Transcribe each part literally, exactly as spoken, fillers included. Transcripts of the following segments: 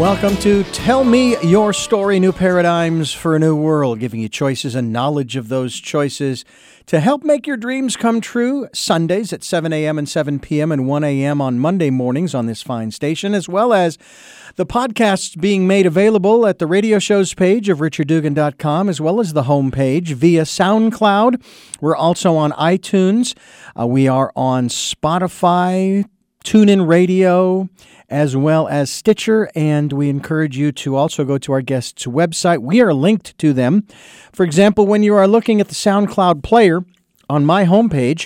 Welcome to Tell Me Your Story, New Paradigms for a New World, giving you choices and knowledge of those choices to help make your dreams come true. Sundays at seven a.m. and seven p.m. and one a.m. on Monday mornings on this fine station, as well as the podcasts being made available at the radio shows page of richard dugan dot com, as well as the homepage via SoundCloud. We're also on iTunes. Uh, we are on Spotify, TuneIn Radio, as well as Stitcher, and we encourage you to also go to our guests' website. We are linked to them. For example, when you are looking at the SoundCloud player on my homepage,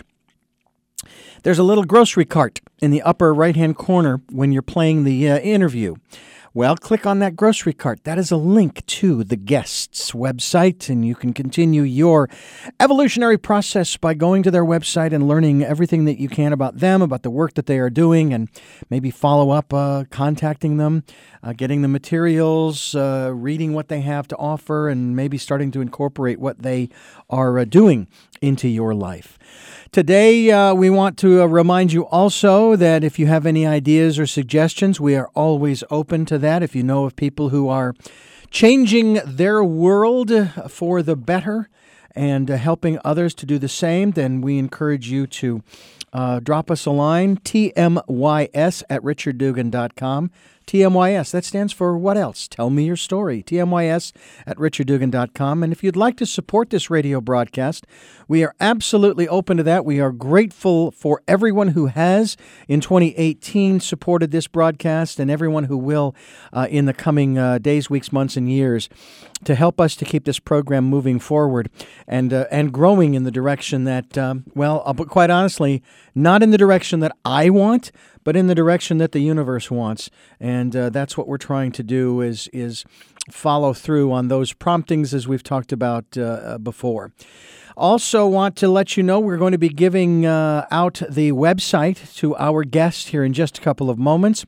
there's a little grocery cart in the upper right-hand corner when you're playing the uh, interview. Well, click on that grocery cart. That is a link to the guest's website, and you can continue your evolutionary process by going to their website and learning everything that you can about them, about the work that they are doing, and maybe follow up uh, contacting them, uh, getting the materials, uh, reading what they have to offer, and maybe starting to incorporate what they are uh, doing into your life. Today, uh, we want to uh, remind you also that if you have any ideas or suggestions, we are always open to that. If you know of people who are changing their world for the better and uh, helping others to do the same, then we encourage you to uh, drop us a line, T M Y S at richard dugan dot com. T M Y S, that stands for what else? Tell me your story. T M Y S at richard dugan dot com. And if you'd like to support this radio broadcast, we are absolutely open to that. We are grateful for everyone who has in twenty eighteen supported this broadcast and everyone who will uh, in the coming uh, days, weeks, months, and years to help us to keep this program moving forward and uh, and growing in the direction that, um, well, uh, but quite honestly, not in the direction that I want, but in the direction that the universe wants. And uh, that's what we're trying to do is is follow through on those promptings as we've talked about uh, before. Also want to let you know we're going to be giving uh, out the website to our guest here in just a couple of moments.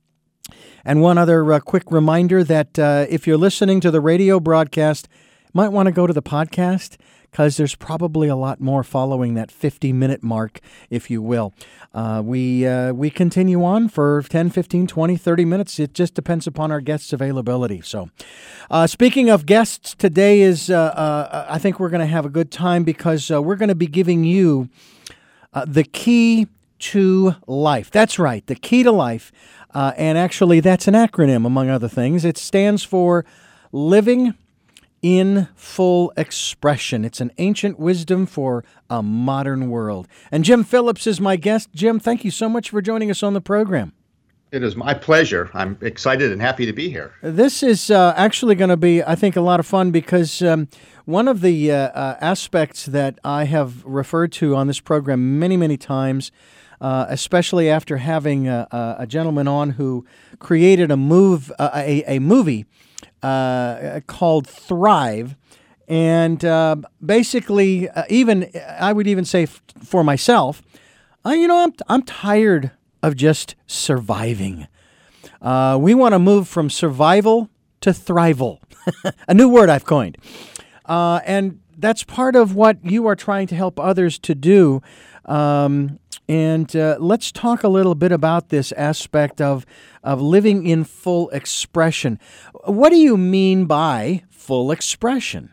And one other uh, quick reminder that uh, if you're listening to the radio broadcast, you might want to go to the podcast, because there's probably a lot more following that fifty-minute mark, if you will. Uh, we uh, we continue on for ten, fifteen, twenty, thirty minutes. It just depends upon our guests' availability. So uh, speaking of guests, today is, uh, uh, I think we're going to have a good time because uh, we're going to be giving you uh, the key to life. That's right, the key to life. Uh, and actually, that's an acronym, among other things. It stands for Living in Full Expression. It's an ancient wisdom for a modern world. And Jim Phillips is my guest. Jim, thank you so much for joining us on the program. It is my pleasure. I'm excited and happy to be here. This is uh, actually going to be, I think, a lot of fun because um, one of the uh, uh, aspects that I have referred to on this program many, many times, uh, especially after having a, a gentleman on who created a move, uh, a, a movie Uh, called Thrive, and uh, basically, uh, even I would even say f- for myself, uh, you know, I'm I'm tired of just surviving. Uh, we want to move from survival to thrival, a new word I've coined, uh, and that's part of what you are trying to help others to do. Um, and uh, let's talk a little bit about this aspect of of living in full expression. What do you mean by full expression?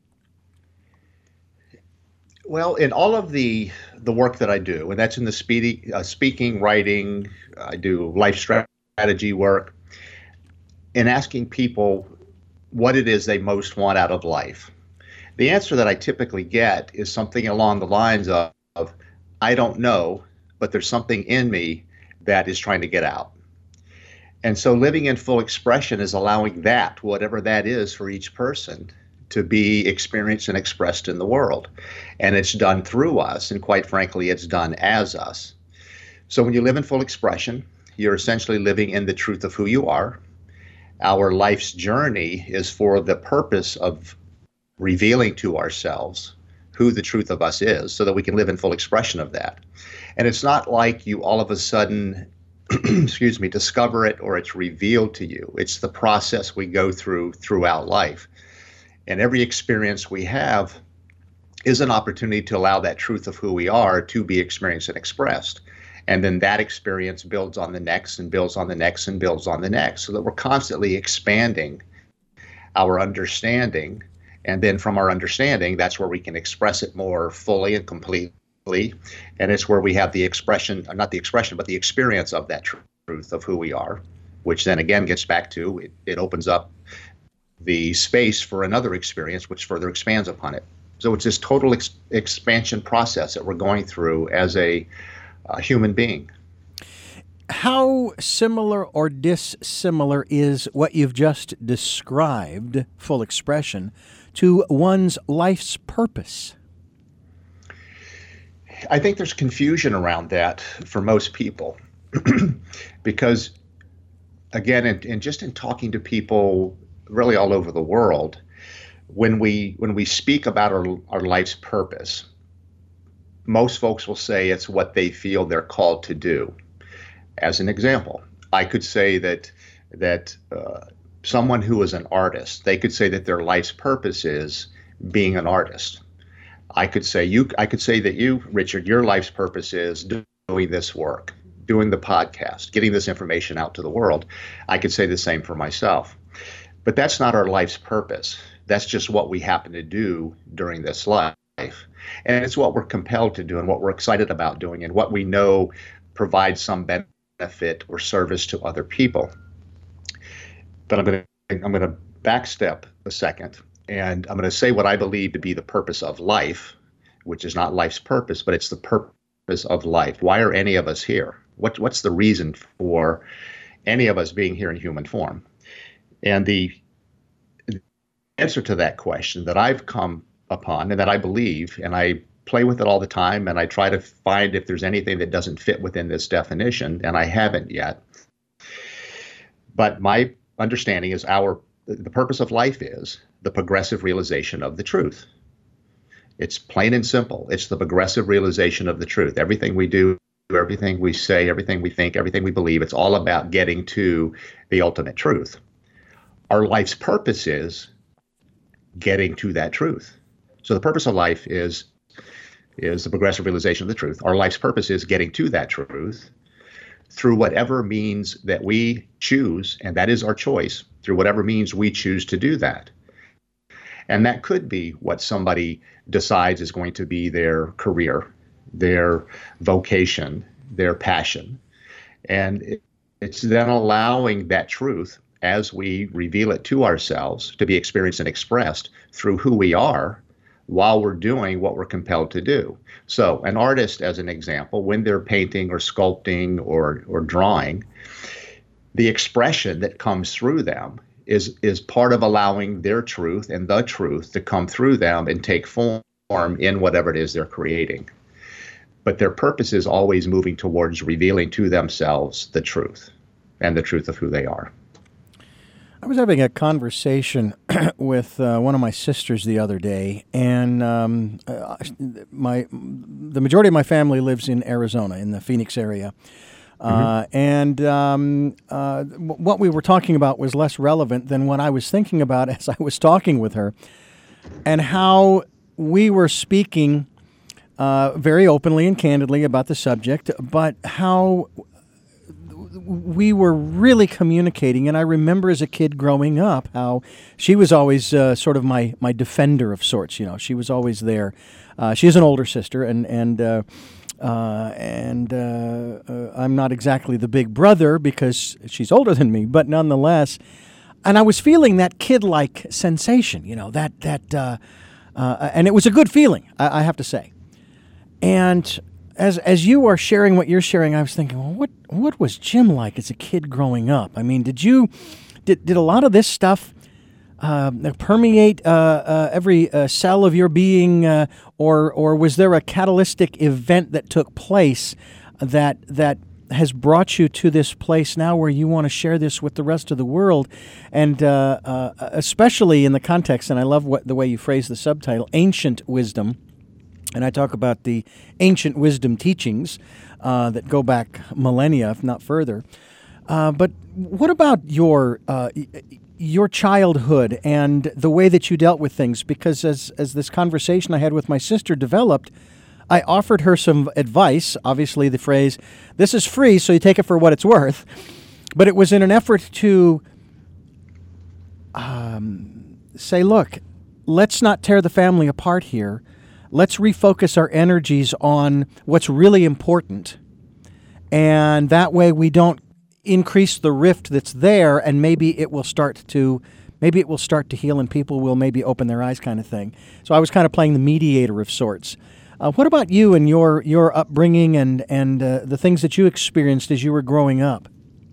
Well, in all of the the work that I do, and that's in the speedy, uh, speaking, writing, I do life strategy work, in asking people what it is they most want out of life. The answer that I typically get is something along the lines of, of I don't know, but there's something in me that is trying to get out. And so living in full expression is allowing that, whatever that is for each person, to be experienced and expressed in the world. And it's done through us, and quite frankly, it's done as us. So when you live in full expression, you're essentially living in the truth of who you are. Our life's journey is for the purpose of revealing to ourselves who the truth of us is so that we can live in full expression of that. And it's not like you all of a sudden, excuse me, discover it or it's revealed to you. It's the process we go through throughout life. And every experience we have is an opportunity to allow that truth of who we are to be experienced and expressed. And then that experience builds on the next and builds on the next and builds on the next, so that we're constantly expanding our understanding. And then from our understanding, that's where we can express it more fully and completely. And it's where we have the expression, not the expression, but the experience of that truth of who we are, which then again gets back to, it, it opens up the space for another experience, which further expands upon it. So it's this total ex- expansion process that we're going through as a, a human being. How similar or dissimilar is what you've just described, full expression, to one's life's purpose? I think there's confusion around that for most people because, again, and, and just in talking to people really all over the world, when we when we speak about our, our life's purpose, most folks will say it's what they feel they're called to do. As an example, I could say that that uh, someone who is an artist, they could say that their life's purpose is being an artist. I could say you I could say that you, Richard, your life's purpose is doing this work, doing the podcast, getting this information out to the world. I could say the same for myself. But that's not our life's purpose. That's just what we happen to do during this life. And it's what we're compelled to do and what we're excited about doing and what we know provides some benefit or service to other people. But I'm going to I'm going to backstep a second, and I'm going to say what I believe to be the purpose of life, which is not life's purpose, but it's the purpose of life. Why are any of us here? What, what's the reason for any of us being here in human form? And the answer to that question that I've come upon and that I believe, and I play with it all the time, and I try to find if there's anything that doesn't fit within this definition, and I haven't yet. But my understanding is our the purpose of life is the progressive realization of the truth. It's plain and simple. It's the progressive realization of the truth. Everything we do, everything we say, everything we think, everything we believe, it's all about getting to the ultimate truth. Our life's purpose is getting to that truth. So the purpose of life is, is the progressive realization of the truth. Our life's purpose is getting to that truth through whatever means that we choose, and that is our choice, through whatever means we choose to do that. And that could be what somebody decides is going to be their career, their vocation, their passion. And it's then allowing that truth, as we reveal it to ourselves, to be experienced and expressed through who we are while we're doing what we're compelled to do. So an artist, as an example, when they're painting or sculpting or, or drawing, the expression that comes through them is, is part of allowing their truth and the truth to come through them and take form in whatever it is they're creating. But their purpose is always moving towards revealing to themselves the truth and the truth of who they are. I was having a conversation with uh, one of my sisters the other day, and um, uh, my the majority of my family lives in Arizona, in the Phoenix area. Uh, mm-hmm. And um, uh, what we were talking about was less relevant than what I was thinking about as I was talking with her, and how we were speaking uh, very openly and candidly about the subject, but how we were really communicating. And I remember as a kid growing up how she was always uh, sort of my, my defender of sorts. You know, she was always there. Uh, she has an older sister, and and uh, uh, and uh, uh, I'm not exactly the big brother because she's older than me, but nonetheless. And I was feeling that kid-like sensation, you know, that that, uh, uh, and it was a good feeling, I, I have to say. And As as you are sharing what you're sharing, I was thinking, well, what what was Jim like as a kid growing up? I mean, did you did did a lot of this stuff uh, permeate uh, uh, every uh, cell of your being, uh, or or was there a catalytic event that took place that that has brought you to this place now where you want to share this with the rest of the world, and uh, uh, especially in the context? And I love what the way you phrase the subtitle, Ancient Wisdom. And I talk about the ancient wisdom teachings uh, that go back millennia, if not further. Uh, but what about your uh, your childhood and the way that you dealt with things? Because as as this conversation I had with my sister developed, I offered her some advice, obviously the phrase, this is free, so you take it for what it's worth. But it was in an effort to um, say, look, let's not tear the family apart here. Let's refocus our energies on what's really important. And that way we don't increase the rift that's there, and maybe it will start to maybe it will start to heal and people will maybe open their eyes, kind of thing. So I was kind of playing the mediator of sorts. Uh, what about you and your your upbringing and, and uh, the things that you experienced as you were growing up?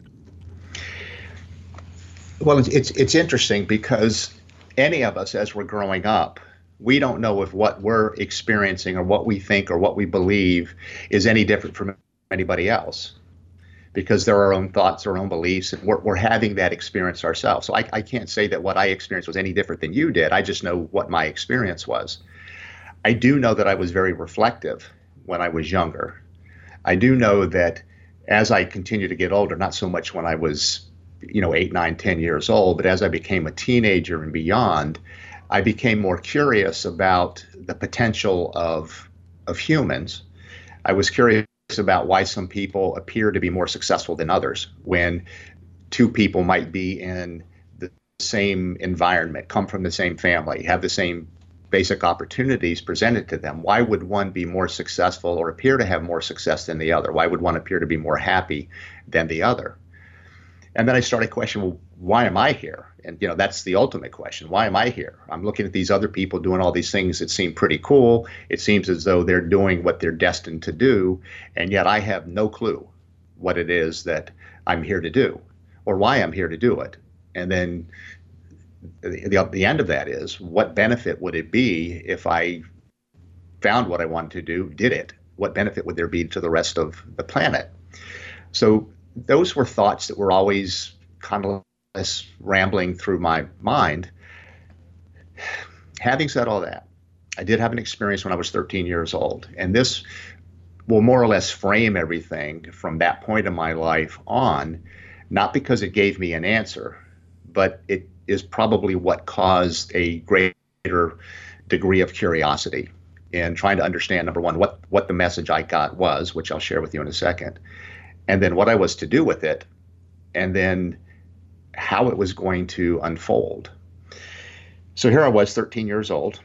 Well, it's, it's it's interesting because any of us as we're growing up, we don't know if what we're experiencing or what we think or what we believe is any different from anybody else, because there are our own thoughts, our own beliefs, and we're, we're having that experience ourselves. So I, I can't say that what I experienced was any different than you did. I just know what my experience was. I do know that I was very reflective when I was younger. I do know that as I continue to get older, not so much when I was, you know, eight, nine, ten years old, but as I became a teenager and beyond, I became more curious about the potential of of humans. I was curious about why some people appear to be more successful than others when two people might be in the same environment, come from the same family, have the same basic opportunities presented to them. Why would one be more successful or appear to have more success than the other? Why would one appear to be more happy than the other? And then I started questioning, well, why am I here? And, you know, that's the ultimate question. Why am I here? I'm looking at these other people doing all these things that seem pretty cool. It seems as though they're doing what they're destined to do. And yet I have no clue what it is that I'm here to do or why I'm here to do it. And then the, the, the end of that is, what benefit would it be if I found what I wanted to do, did it? What benefit would there be to the rest of the planet? So those were thoughts that were always kind of rambling through my mind. Having said all that, I did have an experience when I was thirteen years old, and this will more or less frame everything from that point in my life on, not because it gave me an answer, but it is probably what caused a greater degree of curiosity in trying to understand, number one, what, what the message I got was, which I'll share with you in a second, and then what I was to do with it, and then how it was going to unfold. So here I was, thirteen years old.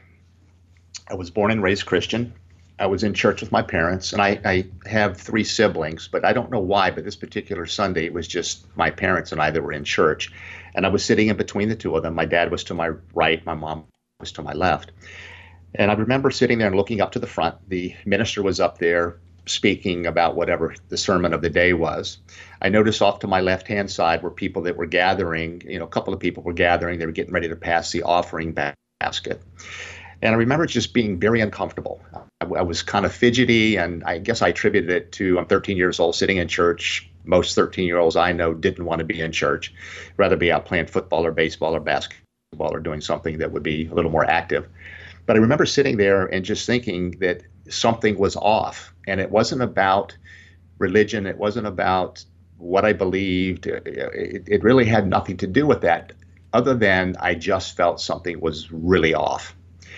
I was born and raised Christian. I was in church with my parents, and I, I have three siblings, but I don't know why, but this particular Sunday, it was just my parents and I that were in church. And I was sitting in between the two of them. My dad was to my right, my mom was to my left. And I remember sitting there and looking up to the front. The minister was up there speaking about whatever the sermon of the day was. I noticed off to my left-hand side were people that were gathering, you know, a couple of people were gathering. They were getting ready to pass the offering basket. And I remember just being very uncomfortable. I, I was kind of fidgety, and I guess I attributed it to, I'm thirteen years old, sitting in church. Most thirteen-year-olds I know didn't want to be in church, rather be out playing football or baseball or basketball or doing something that would be a little more active. But I remember sitting there and just thinking that something was off, and it wasn't about religion. It wasn't about what I believed. It, it really had nothing to do with that, other than I just felt something was really off.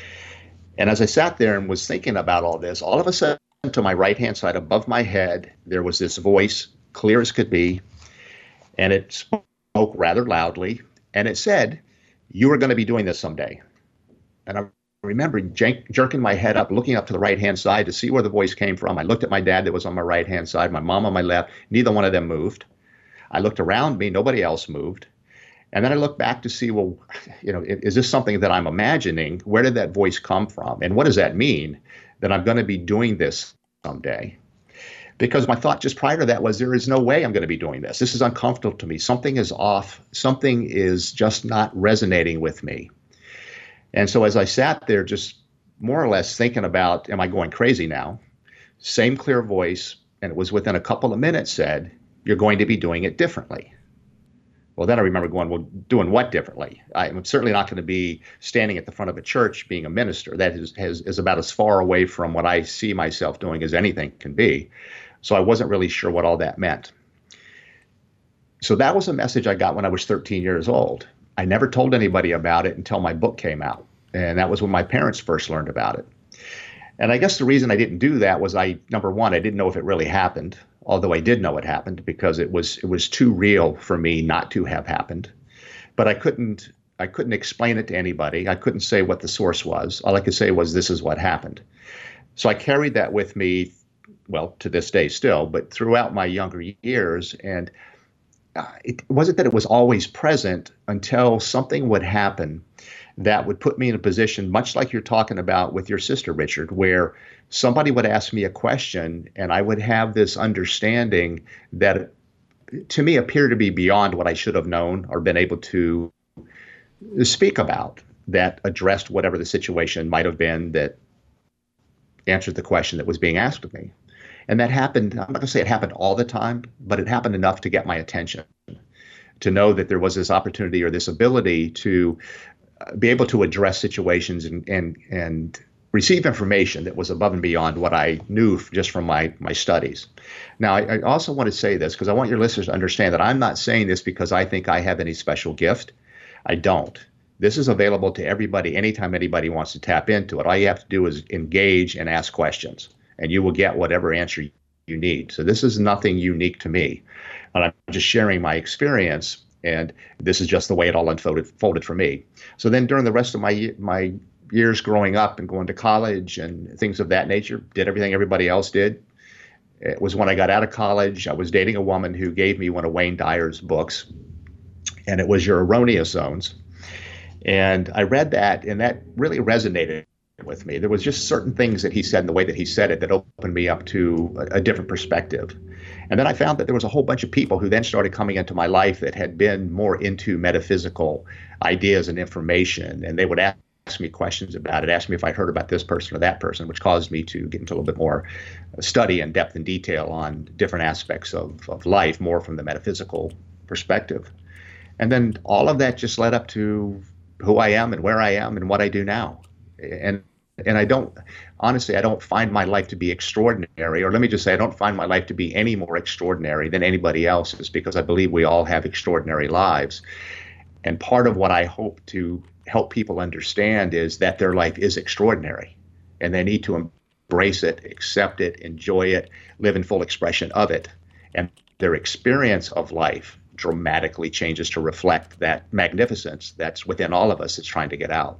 And as I sat there and was thinking about all this, all of a sudden to my right-hand side above my head, there was this voice, clear as could be, and it spoke rather loudly, and it said, "You are going to be doing this someday." And I remember jank, jerking my head up, looking up to the right-hand side to see where the voice came from. I looked at my dad that was on my right-hand side, my mom on my left. Neither one of them moved. I looked around me. Nobody else moved. And then I looked back to see, well, you know, is this something that I'm imagining? Where did that voice come from? And what does that mean, that I'm going to be doing this someday? Because my thought just prior to that was, there is no way I'm going to be doing this. This is uncomfortable to me. Something is off. Something is just not resonating with me. And so as I sat there just more or less thinking about, am I going crazy now? Same clear voice, and it was within a couple of minutes said, "You're going to be doing it differently." Well, then I remember going, well, doing what differently? I'm certainly not going to be standing at the front of a church being a minister. That is, has, is about as far away from what I see myself doing as anything can be. So I wasn't really sure what all that meant. So that was a message I got when I was thirteen years old. I never told anybody about it until my book came out. And that was when my parents first learned about it. And I guess the reason I didn't do that was I, number one, I didn't know if it really happened, although I did know it happened because it was it was too real for me not to have happened. But I couldn't I couldn't explain it to anybody. I couldn't say what the source was. All I could say was this is what happened. So I carried that with me, well, to this day still, but throughout my younger years. And uh, it wasn't that it was always present until something would happen that would put me in a position, much like you're talking about with your sister, Richard, where somebody would ask me a question and I would have this understanding that to me appeared to be beyond what I should have known or been able to speak about, that addressed whatever the situation might have been that answered the question that was being asked of me. And that happened, I'm not going to say it happened all the time, but it happened enough to get my attention, to know that there was this opportunity or this ability to be able to address situations and and and receive information that was above and beyond what I knew just from my my studies. Now, I, I also want to say this because I want your listeners to understand that I'm not saying this because I think I have any special gift. I don't. This is available to everybody anytime anybody wants to tap into it. All you have to do is engage and ask questions, and you will get whatever answer you need. So this is nothing unique to me. And I'm just sharing my experience. And this is just the way it all unfolded folded for me. So then during the rest of my my years growing up and going to college and things of that nature, did everything everybody else did. It was when I got out of college, I was dating a woman who gave me one of Wayne Dyer's books, and it was Your Erroneous Zones. And I read that, and that really resonated with me. There was just certain things that he said in the way that he said it that opened me up to a, a different perspective. And then I found that there was a whole bunch of people who then started coming into my life that had been more into metaphysical ideas and information. And they would ask me questions about it, ask me if I heard about this person or that person, which caused me to get into a little bit more study and depth and detail on different aspects of, of life, more from the metaphysical perspective. And then all of that just led up to who I am and where I am and what I do now. And And I don't, honestly, I don't find my life to be extraordinary, or let me just say, I don't find my life to be any more extraordinary than anybody else's, because I believe we all have extraordinary lives. And part of what I hope to help people understand is that their life is extraordinary, and they need to embrace it, accept it, enjoy it, live in full expression of it. And their experience of life dramatically changes to reflect that magnificence that's within all of us that's trying to get out.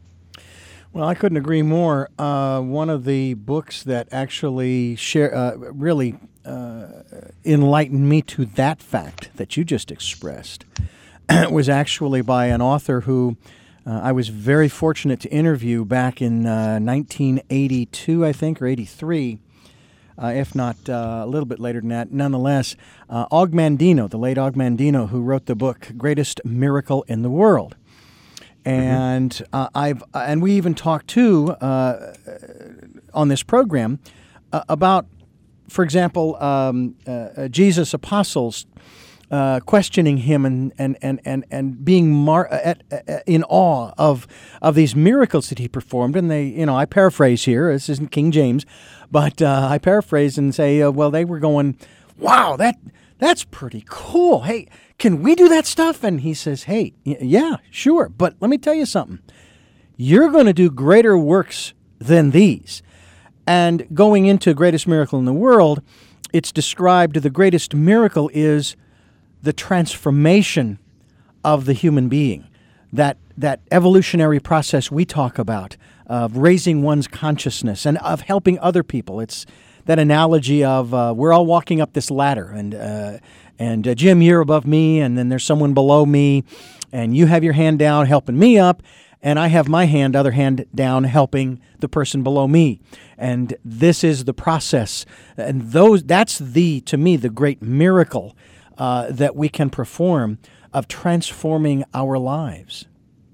Well, I couldn't agree more. Uh, one of the books that actually share, uh, really uh, enlightened me to that fact that you just expressed was actually by an author who uh, I was very fortunate to interview back in uh, nineteen eighty-two, I think, or eighty-three, uh, if not uh, a little bit later than that. Nonetheless, uh, Og Mandino, the late Og Mandino, who wrote the book Greatest Miracle in the World. And mm-hmm. uh, I've uh, and we even talked too uh, on this program uh, about, for example, um, uh, Jesus' apostles uh, questioning him and and and and, and being mar- at, at, in awe of of these miracles that he performed. And they, you know, I paraphrase here. This isn't King James, but uh, I paraphrase and say, uh, well, they were going, "Wow, that that's pretty cool. Hey, can we do that stuff?" And he says, hey, y- yeah, sure. But let me tell you something. You're going to do greater works than these. And going into Greatest Miracle in the World, it's described the greatest miracle is the transformation of the human being. That, that evolutionary process we talk about of raising one's consciousness and of helping other people. It's that analogy of uh, we're all walking up this ladder, and uh, and uh, Jim, you're above me, and then there's someone below me, and you have your hand down helping me up, and I have my hand, other hand down helping the person below me. And this is the process, and those that's the to me the great miracle uh, that we can perform of transforming our lives.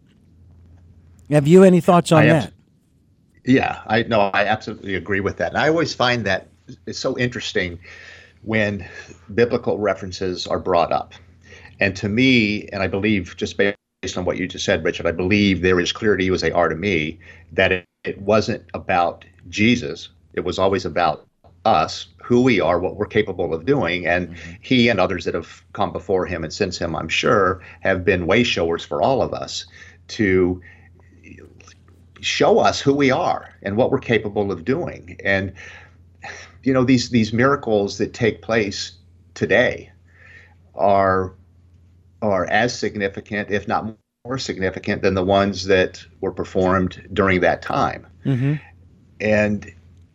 Have you any thoughts on that? Yeah, I no, I absolutely agree with that. And I always find that it's so interesting when biblical references are brought up. And to me, and I believe just based on what you just said, Richard, I believe there is clear to you as they are to me that it, it wasn't about Jesus. It was always about us, who we are, what we're capable of doing. And mm-hmm. he and others that have come before him and since him, I'm sure, have been way showers for all of us to show us who we are and what we're capable of doing. And, you know, these, these miracles that take place today are, are as significant, if not more significant, than the ones that were performed during that time. Mm-hmm. And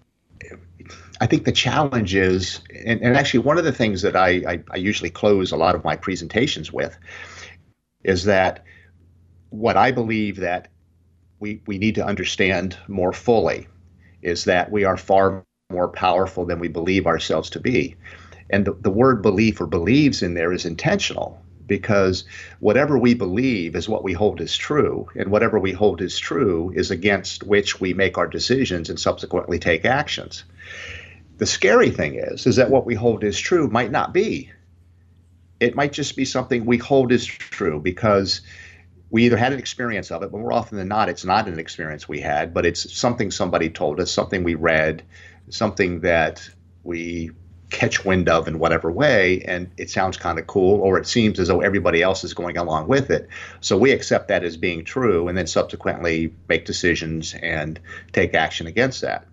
I think the challenge is, and, and actually one of the things that I, I, I usually close a lot of my presentations with is that what I believe that we, we need to understand more fully is that we are far more powerful than we believe ourselves to be. And the, the word belief or believes in there is intentional, because whatever we believe is what we hold as true, and whatever we hold as true is against which we make our decisions and subsequently take actions. The scary thing is, is that what we hold as true might not be. It might just be something we hold as true because we either had an experience of it, but more often than not, it's not an experience we had, but it's something somebody told us, something we read, something that we catch wind of in whatever way, and it sounds kind of cool, or it seems as though everybody else is going along with it. So we accept that as being true and then subsequently make decisions and take action against that.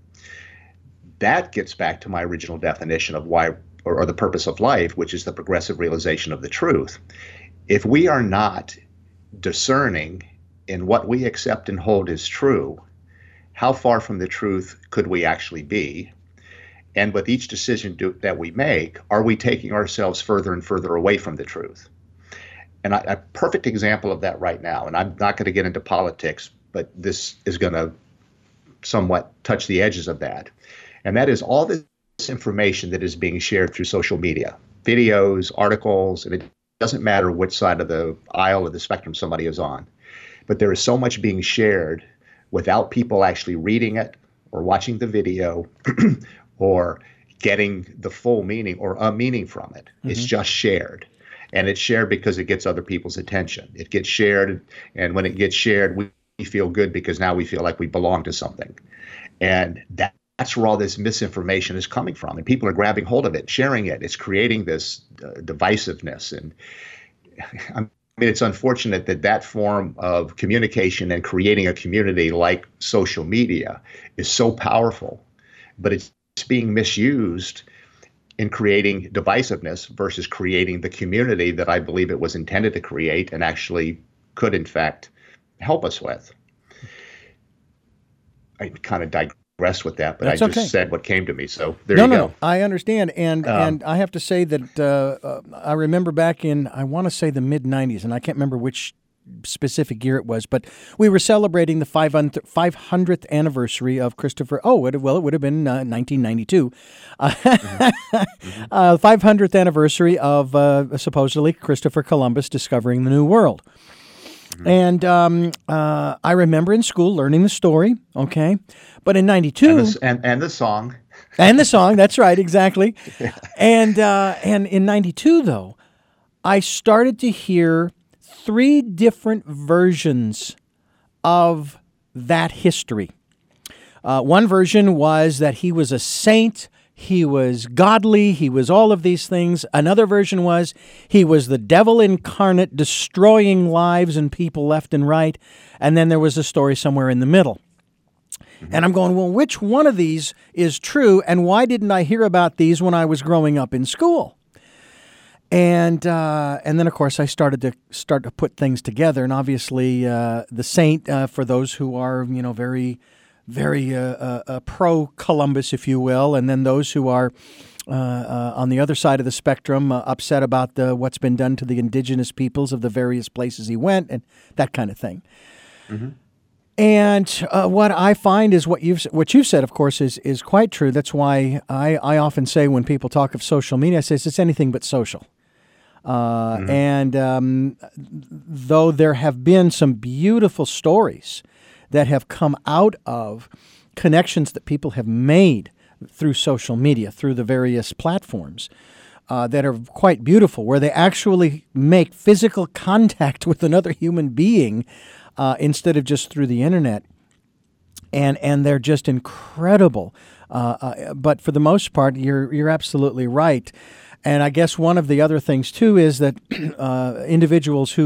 That gets back to my original definition of why, or, or the purpose of life, which is the progressive realization of the truth. If we are not discerning in what we accept and hold as true, how far from the truth could we actually be? And with each decision do, that we make, are we taking ourselves further and further away from the truth? And I, a perfect example of that right now, and I'm not going to get into politics, but this is going to somewhat touch the edges of that. And that is all this information that is being shared through social media, videos, articles, and it doesn't matter which side of the aisle or the spectrum somebody is on. But there is so much being shared without people actually reading it or watching the video or getting the full meaning or a meaning from it. Mm-hmm. It's just shared. And it's shared because it gets other people's attention. It gets shared, and when it gets shared, we, we feel good because now we feel like we belong to something. And that That's where all this misinformation is coming from, and people are grabbing hold of it, sharing it. It's creating this uh, divisiveness, and I mean, it's unfortunate that that form of communication and creating a community like social media is so powerful, but it's being misused in creating divisiveness versus creating the community that I believe it was intended to create and actually could, in fact, help us with. I kind of digress. Rest with that, but That's I just okay. said what came to me. So there no, you no, go. No, I understand, and um, and I have to say that uh, uh, I remember back in I want to say the mid nineties, and I can't remember which specific year it was, but we were celebrating the five hundredth anniversary of Christopher. Oh, it, well, it would have been uh, nineteen ninety-two, uh, mm-hmm. uh, five hundredth anniversary of uh, supposedly Christopher Columbus discovering the New World. And um, uh, I remember in school learning the story, okay? But in ninety-two... And the, and, and the song. And the song, that's right, exactly. Yeah. And, uh, and in ninety-two, though, I started to hear three different versions of that history. Uh, one version was that he was a saint. He was godly. He was all of these things. Another version was he was the devil incarnate, destroying lives and people left and right. And then there was a story somewhere in the middle. Mm-hmm. And I'm going, well, which one of these is true? And why didn't I hear about these when I was growing up in school? And uh, and then, of course, I started to start to put things together. And obviously, uh, the saint, uh, for those who are, you know, very... very uh, uh, uh, pro-Columbus, if you will, and then those who are uh, uh, on the other side of the spectrum, uh, upset about the what's been done to the indigenous peoples of the various places he went, and that kind of thing. Mm-hmm. And uh, what I find is what you've what you've said, of course, is is quite true. That's why I, I often say when people talk of social media, I say it's anything but social. Uh, mm-hmm. And um, though there have been some beautiful stories that have come out of connections that people have made through social media, through the various platforms, uh, that are quite beautiful, where they actually make physical contact with another human being uh, instead of just through the internet. And and they're just incredible. Uh, uh, but for the most part, you're you're absolutely right. And I guess one of the other things, too, is that uh, individuals who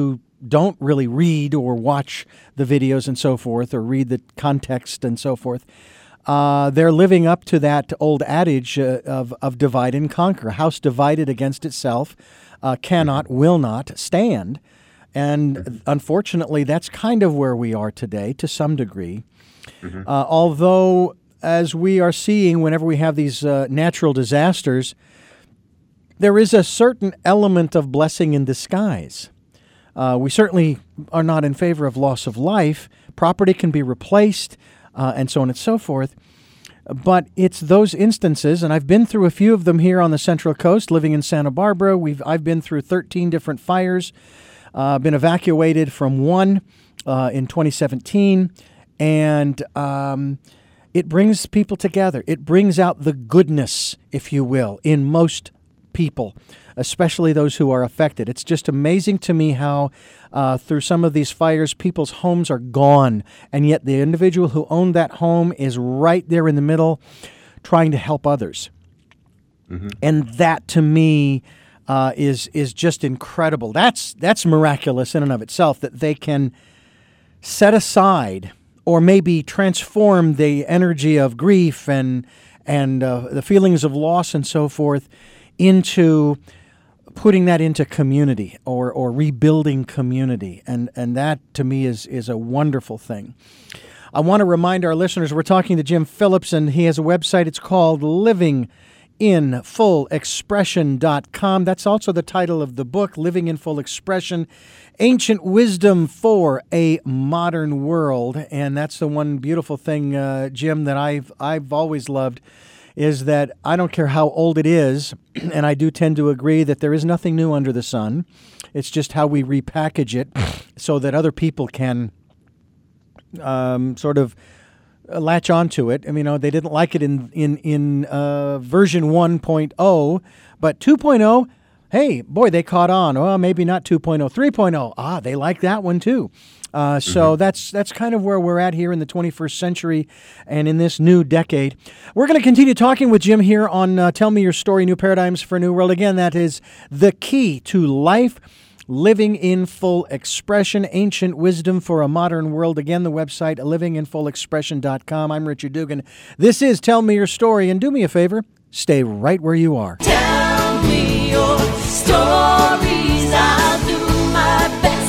don't really read or watch the videos and so forth, or read the context and so forth, uh, they're living up to that old adage uh, of, of divide and conquer. A house divided against itself uh, cannot, will not stand. And unfortunately, that's kind of where we are today to some degree. Mm-hmm. Uh, although, as we are seeing whenever we have these uh, natural disasters, there is a certain element of blessing in disguise. Uh, we certainly are not in favor of loss of life. Property can be replaced, uh, and so on and so forth. But it's those instances, and I've been through a few of them here on the Central Coast, living in Santa Barbara. We've I've been through thirteen different fires. Uh, been evacuated from one uh, in twenty seventeen, and um, it brings people together. It brings out the goodness, if you will, in most people, especially those who are affected. It's just amazing to me how uh, through some of these fires, people's homes are gone, and yet the individual who owned that home is right there in the middle trying to help others. Mm-hmm. And that, to me, uh, is is just incredible. That's, that's miraculous in and of itself, that they can set aside or maybe transform the energy of grief and, and uh, the feelings of loss and so forth into putting that into community or or rebuilding community. And and that, to me, is is a wonderful thing. I want to remind our listeners, we're talking to Jim Phillips, and he has a website. It's called living in full expression dot com. That's also the title of the book, Living in Full Expression, Ancient Wisdom for a Modern World. And that's the one beautiful thing, uh, Jim, that I've I've always loved, is that I don't care how old it is, and I do tend to agree that there is nothing new under the sun. It's just how we repackage it so that other people can um, sort of latch onto it. I mean, you know, they didn't like it in in in uh, version one point oh, but two point oh, hey, boy, they caught on. Well, maybe not two point oh, three point oh. Ah, they like that one too. Uh, so mm-hmm. that's that's kind of where we're at here in the twenty-first century and in this new decade. We're going to continue talking with Jim here on uh, Tell Me Your Story, New Paradigms for a New World. Again, that is The Key to Life, Living in Full Expression, Ancient Wisdom for a Modern World. Again, the website, living in full expression dot com. I'm Richard Dugan. This is Tell Me Your Story, and do me a favor, stay right where you are. Tell me your stories, I'll do my best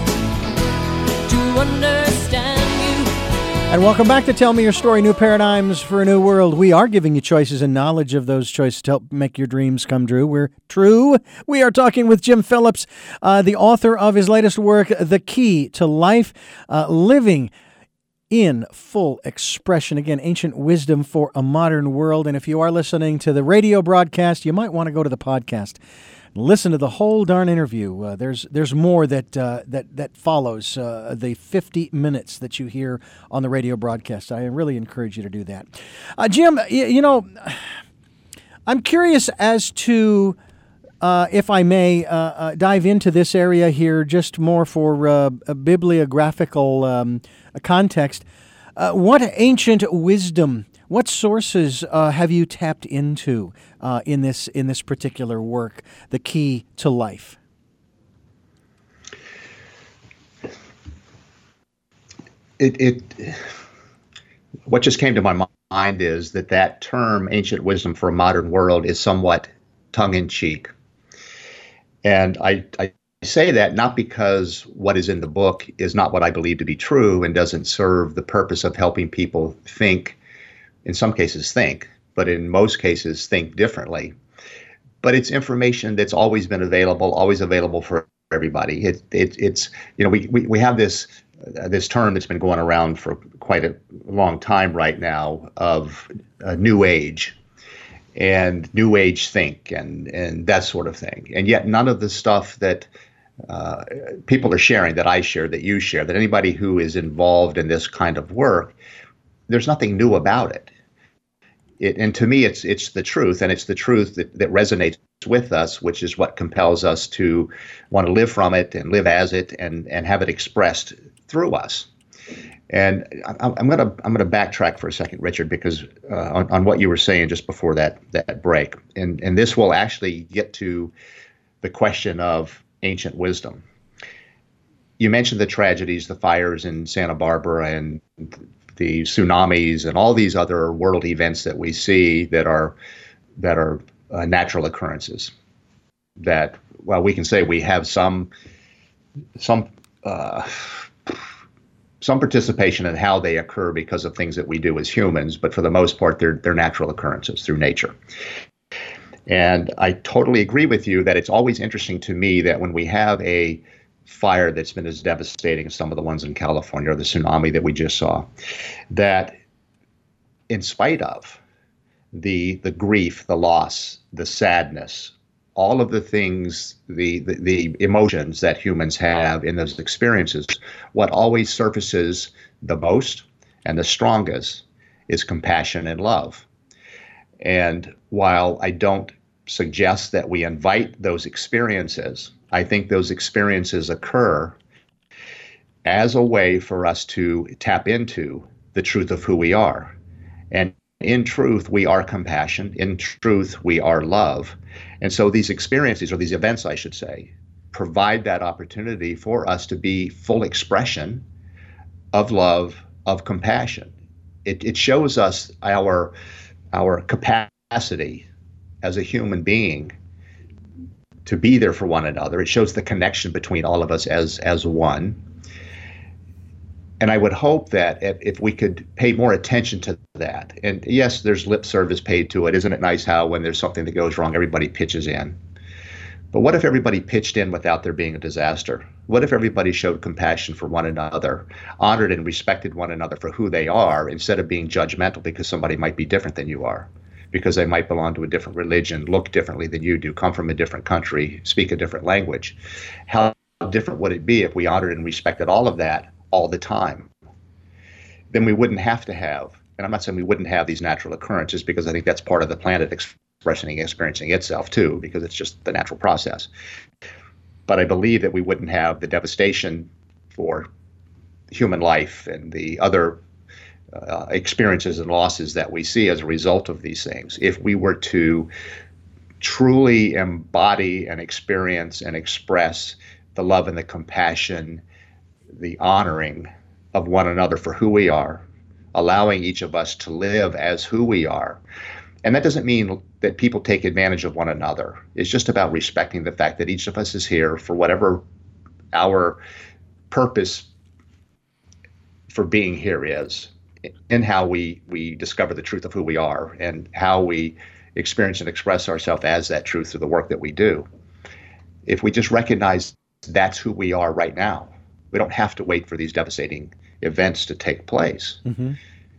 understand you. And welcome back to Tell Me Your Story, New Paradigms for a New World. We are giving you choices and knowledge of those choices to help make your dreams come true. We're true. We are talking with Jim Phillips, uh, the author of his latest work, The Key to Life, uh, Living in Full Expression. Again, Ancient Wisdom for a Modern World. And if you are listening to the radio broadcast, you might want to go to the podcast. Listen to the whole darn interview. Uh, there's there's more that uh, that that follows uh, the fifty minutes that you hear on the radio broadcast. I really encourage you to do that. Uh, Jim, you, you know, I'm curious as to, uh, if I may, uh, uh, dive into this area here just more for uh, a bibliographical um, context. Uh, what ancient wisdom, what sources uh, have you tapped into uh, in this in this particular work, The Key to Life? It, it what just came to my mind is that that term, ancient wisdom for a modern world, is somewhat tongue-in-cheek. And I, I say that not because what is in the book is not what I believe to be true and doesn't serve the purpose of helping people think, in some cases think, but in most cases think differently. But it's information that's always been available, always available for everybody. It, it, it's, you know, we, we, we have this uh, this term that's been going around for quite a long time right now of uh, New Age and New Age think and, and that sort of thing. And yet none of the stuff that uh, people are sharing, that I share, that you share, that anybody who is involved in this kind of work, there's nothing new about it. It, and to me, it's it's the truth, and it's the truth that, that resonates with us, which is what compels us to want to live from it and live as it and, and have it expressed through us. And I, I'm gonna I'm gonna backtrack for a second, Richard, because uh, on, on what you were saying just before that that break, and and this will actually get to the question of ancient wisdom. you mentioned the tragedies, the fires in Santa Barbara and the tsunamis and all these other world events that we see that are that are uh, natural occurrences. That, well, we can say we have some some uh, some participation in how they occur because of things that we do as humans, but for the most part, they're they're natural occurrences through nature. And I totally agree with you that it's always interesting to me that when we have a fire that's been as devastating as some of the ones in California or the tsunami that we just saw, that in spite of the the grief, the loss, the sadness, all of the things, the, the, the emotions that humans have in those experiences, what always surfaces the most and the strongest is compassion and love. And while I don't suggest that we invite those experiences, I think those experiences occur as a way for us to tap into the truth of who we are. And in truth, we are compassion. In truth, we are love. And so these experiences, or these events, I should say, provide that opportunity for us to be full expression of love, of compassion. It, it shows us our, our capacity as a human being to be there for one another. It shows the connection between all of us as, as one. And I would hope that if, if we could pay more attention to that, and yes, there's lip service paid to it. Isn't it nice how when there's something that goes wrong, everybody pitches in? But what if everybody pitched in without there being a disaster? What if everybody showed compassion for one another, honored and respected one another for who they are, instead of being judgmental because somebody might be different than you are, because they might belong to a different religion, look differently than you do, come from a different country, speak a different language? How different would it be if we honored and respected all of that all the time? Then we wouldn't have to have, and I'm not saying we wouldn't have these natural occurrences, because I think that's part of the planet expressing, experiencing itself too, because it's just the natural process. But I believe that we wouldn't have the devastation for human life and the other uh, experiences and losses that we see as a result of these things if we were to truly embody and experience and express the love and the compassion, the honoring of one another for who we are, allowing each of us to live as who we are. And that doesn't mean that people take advantage of one another. It's just about respecting the fact that each of us is here for whatever our purpose for being here is, in how we, we discover the truth of who we are and how we experience and express ourselves as that truth through the work that we do. If we just recognize that's who we are right now, we don't have to wait for these devastating events to take place. Mm-hmm.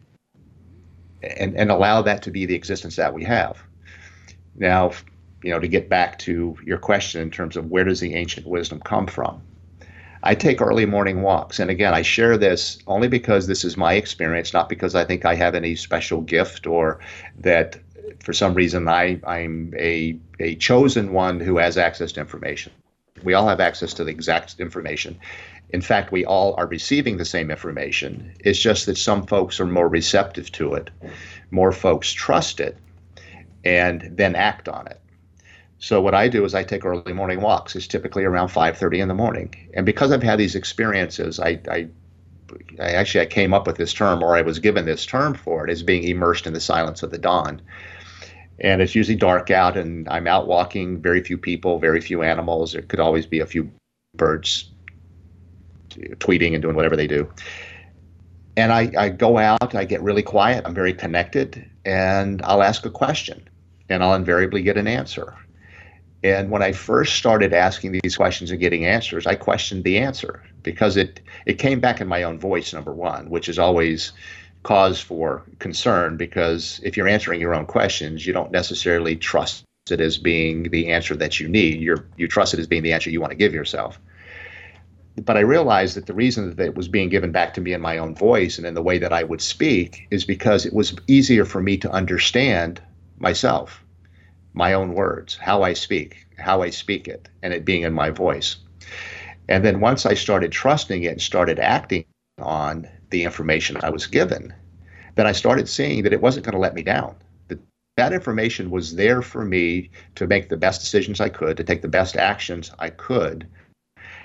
and, and allow that to be the existence that we have. Now, you know, to get back to your question in terms of where does the ancient wisdom come from? I take early morning walks. And again, I share this only because this is my experience, not because I think I have any special gift or that for some reason I, I'm a, a chosen one who has access to information. We all have access to the exact information. In fact, we all are receiving the same information. It's just that some folks are more receptive to it, more folks trust it, and then act on it. So what I do is I take early morning walks. It's typically around five thirty in the morning. And because I've had these experiences, I, I, I actually I came up with this term, or I was given this term for it, as being immersed in the silence of the dawn. And it's usually dark out, and I'm out walking, very few people, very few animals. There could always be a few birds tweeting and doing whatever they do. And I, I go out, I get really quiet, I'm very connected, and I'll ask a question, and I'll invariably get an answer. And when I first started asking these questions and getting answers, I questioned the answer because it, it came back in my own voice, number one, which is always cause for concern, because if you're answering your own questions, you don't necessarily trust it as being the answer that you need. You're, you trust it as being the answer you want to give yourself. But I realized that the reason that it was being given back to me in my own voice and in the way that I would speak is because it was easier for me to understand myself, my own words, how I speak, how I speak it, and it being in my voice. And then once I started trusting it and started acting on the information I was given, then I started seeing that it wasn't going to let me down. That that information was there for me to make the best decisions I could, to take the best actions I could.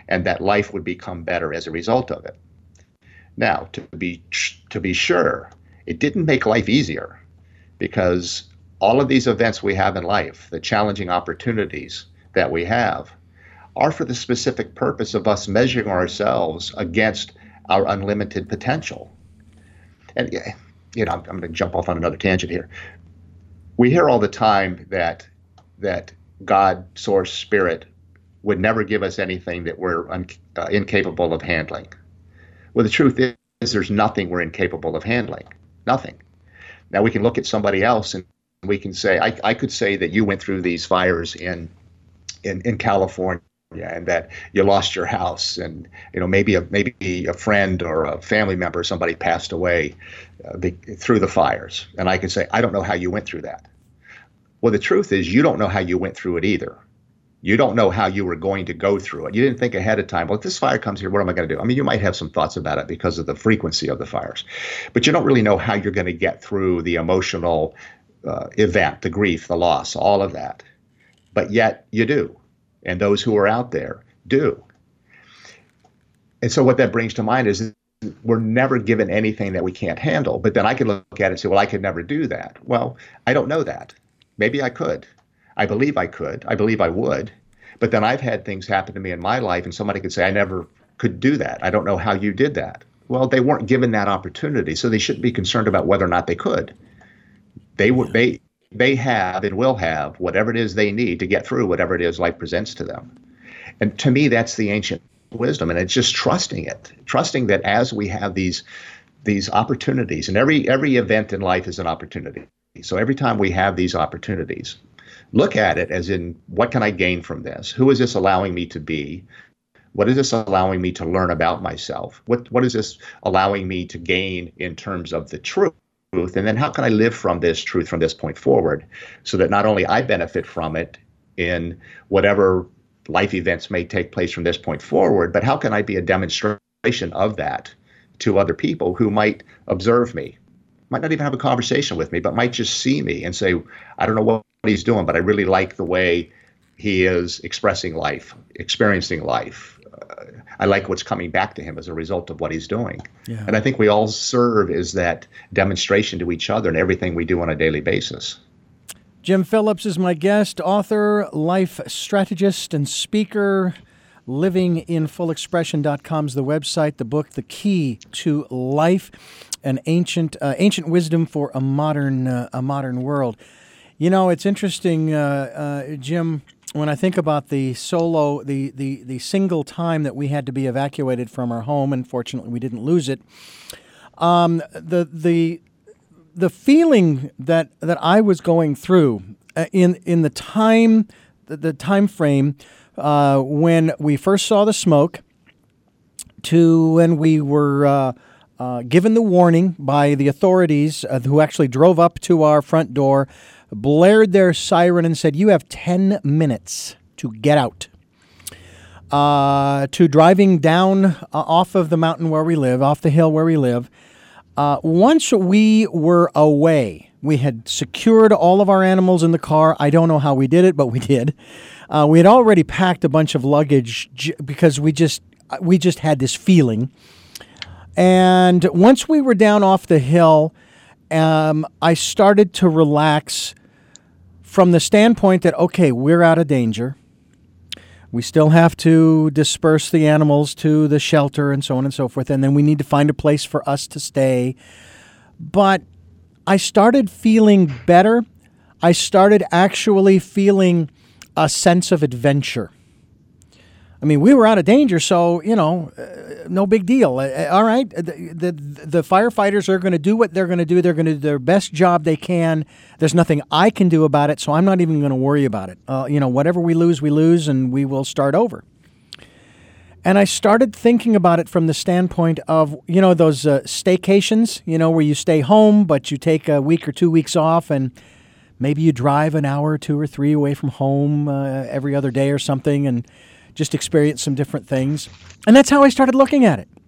and that life would become better as a result of it. Now, to be to be sure, it didn't make life easier, because all of these events we have in life, the challenging opportunities that we have, are for the specific purpose of us measuring ourselves against our unlimited potential. And, you know, I'm, I'm going to jump off on another tangent here. We hear all the time that that God, Source, Spirit would never give us anything that we're un, uh, incapable of handling. Well, the truth is there's nothing we're incapable of handling. Nothing. Now, we can look at somebody else and we can say, I, I could say that you went through these fires in in, in California, and that you lost your house, and you know maybe a maybe a friend or a family member, somebody passed away uh, be, through the fires, and I can say, I don't know how you went through that. Well, the truth is you don't know how you went through it either. You don't know how you were going to go through it. You didn't think ahead of time, well, if this fire comes here, what am I going to do? I mean, you might have some thoughts about it because of the frequency of the fires, but you don't really know how you're going to get through the emotional uh, event, the grief, the loss, all of that. But yet you do. And those who are out there do. And so what that brings to mind is we're never given anything that we can't handle. But then I can look at it and say, well, I could never do that. Well, I don't know that. Maybe I could. I believe I could. I believe I would. But then I've had things happen to me in my life, and somebody could say, I never could do that. I don't know how you did that. Well, they weren't given that opportunity, so they shouldn't be concerned about whether or not they could. They would. They. They have and will have whatever it is they need to get through whatever it is life presents to them. And to me, that's the ancient wisdom. And it's just trusting it, trusting that as we have these these opportunities, and every every event in life is an opportunity. So every time we have these opportunities, look at it as in, what can I gain from this? Who is this allowing me to be? What is this allowing me to learn about myself? What what is this allowing me to gain in terms of the truth? And then how can I live from this truth from this point forward, so that not only I benefit from it in whatever life events may take place from this point forward, but how can I be a demonstration of that to other people who might observe me, might not even have a conversation with me, but might just see me and say, I don't know what he's doing, but I really like the way he is expressing life, experiencing life. Uh, I like what's coming back to him as a result of what he's doing. Yeah. And I think we all serve as that demonstration to each other in everything we do on a daily basis. Jim Phillips is my guest, author, life strategist, and speaker. living in full expression dot com is the website. The book, The Key to Life, an ancient uh, ancient wisdom for a modern uh, a modern world. You know, it's interesting, uh, uh, Jim. When I think about the solo, the, the, the single time that we had to be evacuated from our home, and fortunately we didn't lose it, um, the the the feeling that that I was going through uh, in in the time the, the time frame uh, when we first saw the smoke to when we were uh, uh, given the warning by the authorities uh, who actually drove up to our front door, blared their siren and said, you have ten minutes to get out. Uh, to driving down uh, off of the mountain where we live, off the hill where we live. Uh, once we were away, we had secured all of our animals in the car. I don't know how we did it, but we did. Uh, we had already packed a bunch of luggage j- because we just we just had this feeling. And once we were down off the hill, um, I started to relax from the standpoint that, okay, we're out of danger. We still have to disperse the animals to the shelter and so on and so forth, and then we need to find a place for us to stay. But I started feeling better. I started actually feeling a sense of adventure. I mean, we were out of danger, so, you know, uh, no big deal. Uh, all right, the, the, the firefighters are going to do what they're going to do. They're going to do their best job they can. There's nothing I can do about it, so I'm not even going to worry about it. Uh, you know, whatever we lose, we lose, and we will start over. And I started thinking about it from the standpoint of, you know, those uh, staycations, you know, where you stay home, but you take a week or two weeks off, and maybe you drive an hour or two or three away from home uh, every other day or something, and just experience some different things. And that's how I started looking at it.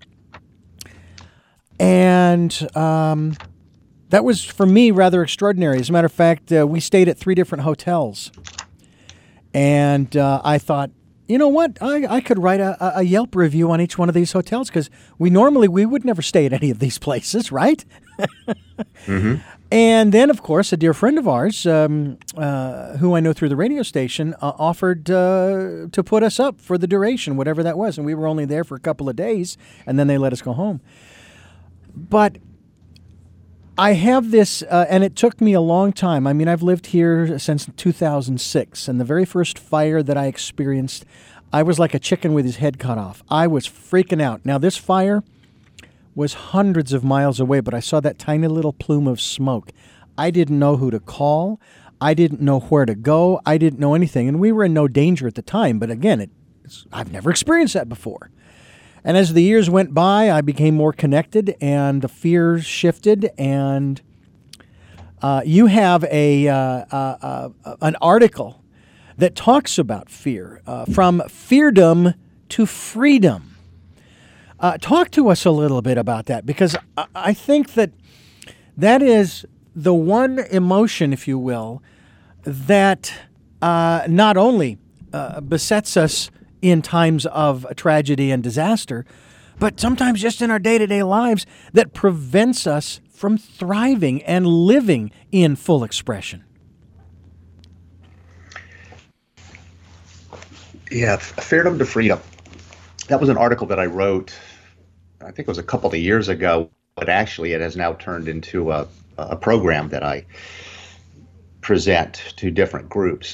And um, that was, for me, rather extraordinary. As a matter of fact, uh, we stayed at three different hotels. And uh, I thought, you know what? I, I could write a, a Yelp review on each one of these hotels because we normally we would never stay at any of these places, right? mm-hmm. And then, of course, a dear friend of ours, um, uh, who I know through the radio station, uh, offered uh, to put us up for the duration, whatever that was. And we were only there for a couple of days, and then they let us go home. But I have this, uh, and it took me a long time. I mean, I've lived here since two thousand six, and the very first fire that I experienced, I was like a chicken with his head cut off. I was freaking out. Now, this fire was hundreds of miles away, but I saw that tiny little plume of smoke. I didn't know who to call. I didn't know where to go. I didn't know anything, and we were in no danger at the time. But again, it, it's, I've never experienced that before. And as the years went by, I became more connected, and the fears shifted. And uh, you have a uh, uh, uh, an article that talks about fear, uh, from feardom to freedom. Uh, talk to us a little bit about that, because I, I think that that is the one emotion, if you will, that uh, not only uh, besets us in times of tragedy and disaster, but sometimes just in our day-to-day lives that prevents us from thriving and living in full expression. Yeah, Feardom to Freedom. That was an article that I wrote, I think it was a couple of years ago, but actually it has now turned into a, a program that I present to different groups.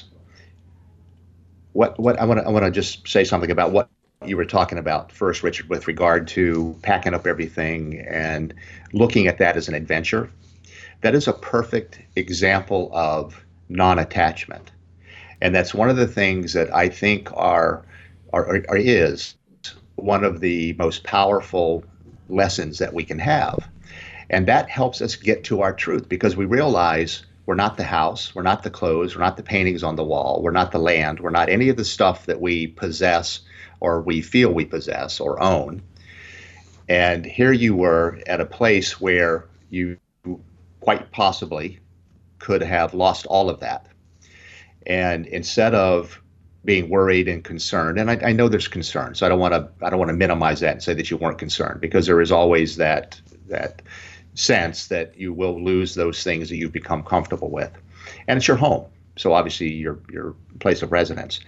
What what I want to I want to just say something about what you were talking about first, Richard, with regard to packing up everything and looking at that as an adventure. That is a perfect example of non-attachment, and that's one of the things that I think are are, are is one of the most powerful lessons that we can have, and that helps us get to our truth, because we realize we're not the house, we're not the clothes, we're not the paintings on the wall, we're not the land, we're not any of the stuff that we possess or we feel we possess or own. And here you were at a place where you quite possibly could have lost all of that. And instead of being worried and concerned, and I, I know there's concern, so I don't want to I don't want to minimize that and say that you weren't concerned, because there is always that that sense that you will lose those things that you've become comfortable with. And it's your home, so obviously your your place of residence.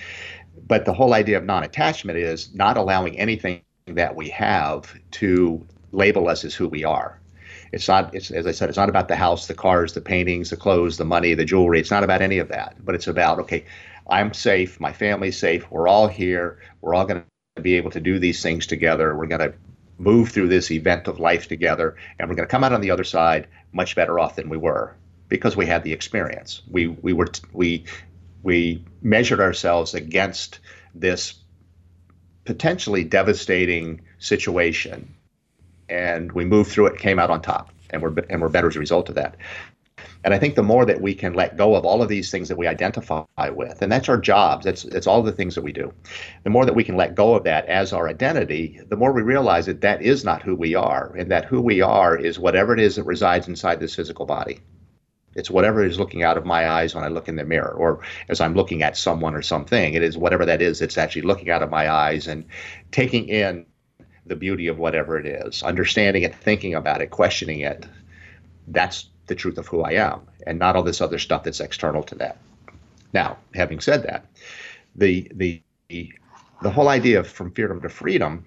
But the whole idea of non-attachment is not allowing anything that we have to label us as who we are. It's not, it's, as I said, it's not about the house, the cars, the paintings, the clothes, the money, the jewelry. It's not about any of that, but it's about, okay, I'm safe, my family's safe, we're all here, we're all going to be able to do these things together, we're going to move through this event of life together, and we're going to come out on the other side much better off than we were, because we had the experience. We we were we we measured ourselves against this potentially devastating situation, and we moved through it, came out on top, and we're and we're better as a result of that. And I think the more that we can let go of all of these things that we identify with, and that's our jobs, that's that's all the things that we do, the more that we can let go of that as our identity, the more we realize that that is not who we are, and that who we are is whatever it is that resides inside this physical body. It's whatever is looking out of my eyes when I look in the mirror, or as I'm looking at someone or something. It is whatever that is that's actually looking out of my eyes and taking in the beauty of whatever it is, understanding it, thinking about it, questioning it. That's the truth of who I am, and not all this other stuff that's external to that. Now, having said that, the the the whole idea of From Feardom to Freedom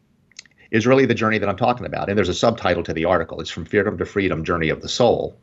is really the journey that I'm talking about. And there's a subtitle to the article. It's From Feardom to Freedom, Journey of the Soul.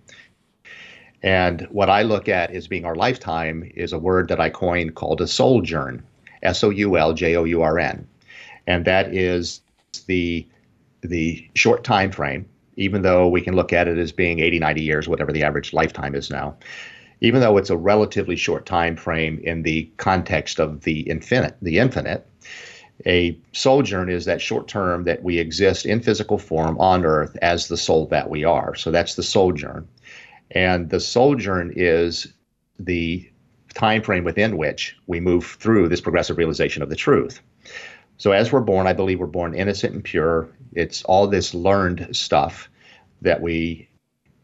And what I look at as being our lifetime is a word that I coined called a souljourn, S O U L J O U R N. And that is the the short time frame, even though we can look at it as being eighty, ninety years, whatever the average lifetime is now, even though it's a relatively short time frame in the context of the infinite, the infinite, a sojourn is that short term that we exist in physical form on earth as the soul that we are. So that's the sojourn. And the sojourn is the time frame within which we move through this progressive realization of the truth. So as we're born, I believe we're born innocent and pure. It's all this learned stuff that we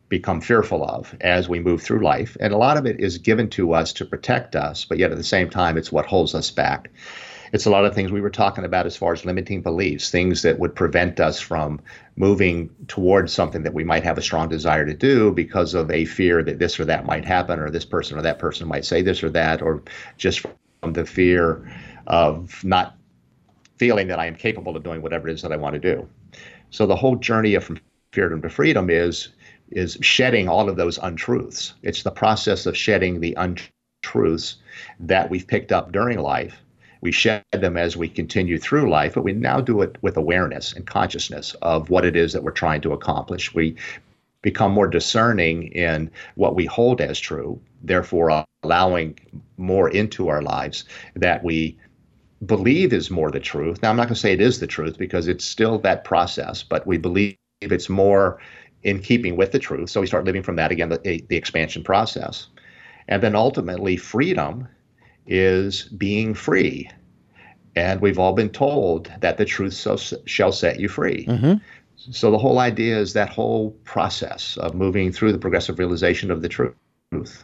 become fearful of as we move through life. And a lot of it is given to us to protect us, but yet at the same time, it's what holds us back. It's a lot of things we were talking about as far as limiting beliefs, things that would prevent us from moving towards something that we might have a strong desire to do because of a fear that this or that might happen, or this person or that person might say this or that, or just from the fear of not feeling that I am capable of doing whatever it is that I want to do. So the whole journey of from fear to freedom is is shedding all of those untruths. It's the process of shedding the untruths that we've picked up during life. We shed them as we continue through life, but we now do it with awareness and consciousness of what it is that we're trying to accomplish. We become more discerning in what we hold as true, therefore allowing more into our lives that we believe is more the truth. Now, I'm not going to say it is the truth because it's still that process, but we believe it's more in keeping with the truth. So we start living from that, again, the, the expansion process. And then ultimately, freedom is being free. And we've all been told that the truth so, shall set you free. Mm-hmm. So the whole idea is that whole process of moving through the progressive realization of the truth.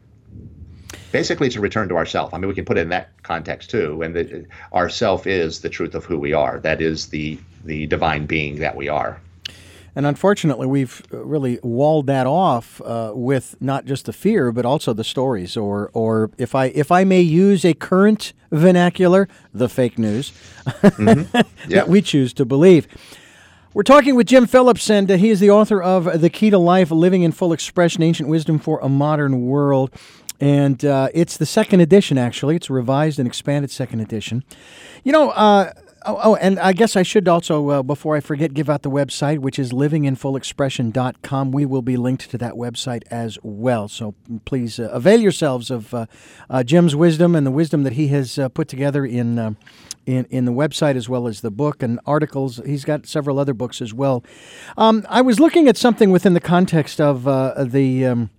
Basically, it's a return to ourself. I mean, we can put it in that context too. And the, ourself is the truth of who we are. That is the the divine being that we are. And unfortunately, we've really walled that off uh, with not just the fear, but also the stories, or, or if I if I may use a current vernacular, the fake news mm-hmm. yeah. that we choose to believe. We're talking with Jim Phillips, and uh, he is the author of The Key to Life: Living in Full Expression, Ancient Wisdom for a Modern World. And uh, it's the second edition, actually. It's a revised and expanded second edition. You know, uh, oh, oh, and I guess I should also, uh, before I forget, give out the website, which is living in full expression dot com. We will be linked to that website as well. So please uh, avail yourselves of uh, uh, Jim's wisdom and the wisdom that he has uh, put together in, uh, in in the website, as well as the book and articles. He's got several other books as well. Um, I was looking at something within the context of uh, the... Um,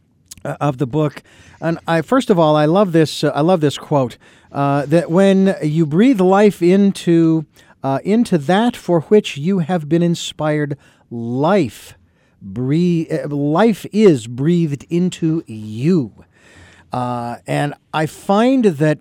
of the book, and I first of all I love this uh, I love this quote uh, that when you breathe life into uh, into that for which you have been inspired, life breathe uh, life is breathed into you, uh, and I find that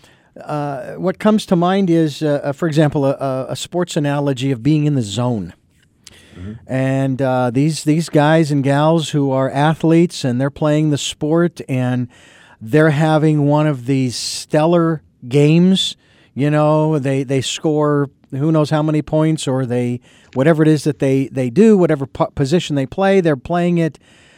uh, what comes to mind is, uh, for example, a, a sports analogy of being in the zone. Mm-hmm. And uh, these these guys and gals who are athletes, and they're playing the sport, and they're having one of these stellar games. You know, they they score who knows how many points, or they whatever it is that they, they do, whatever po- position they play, they're playing it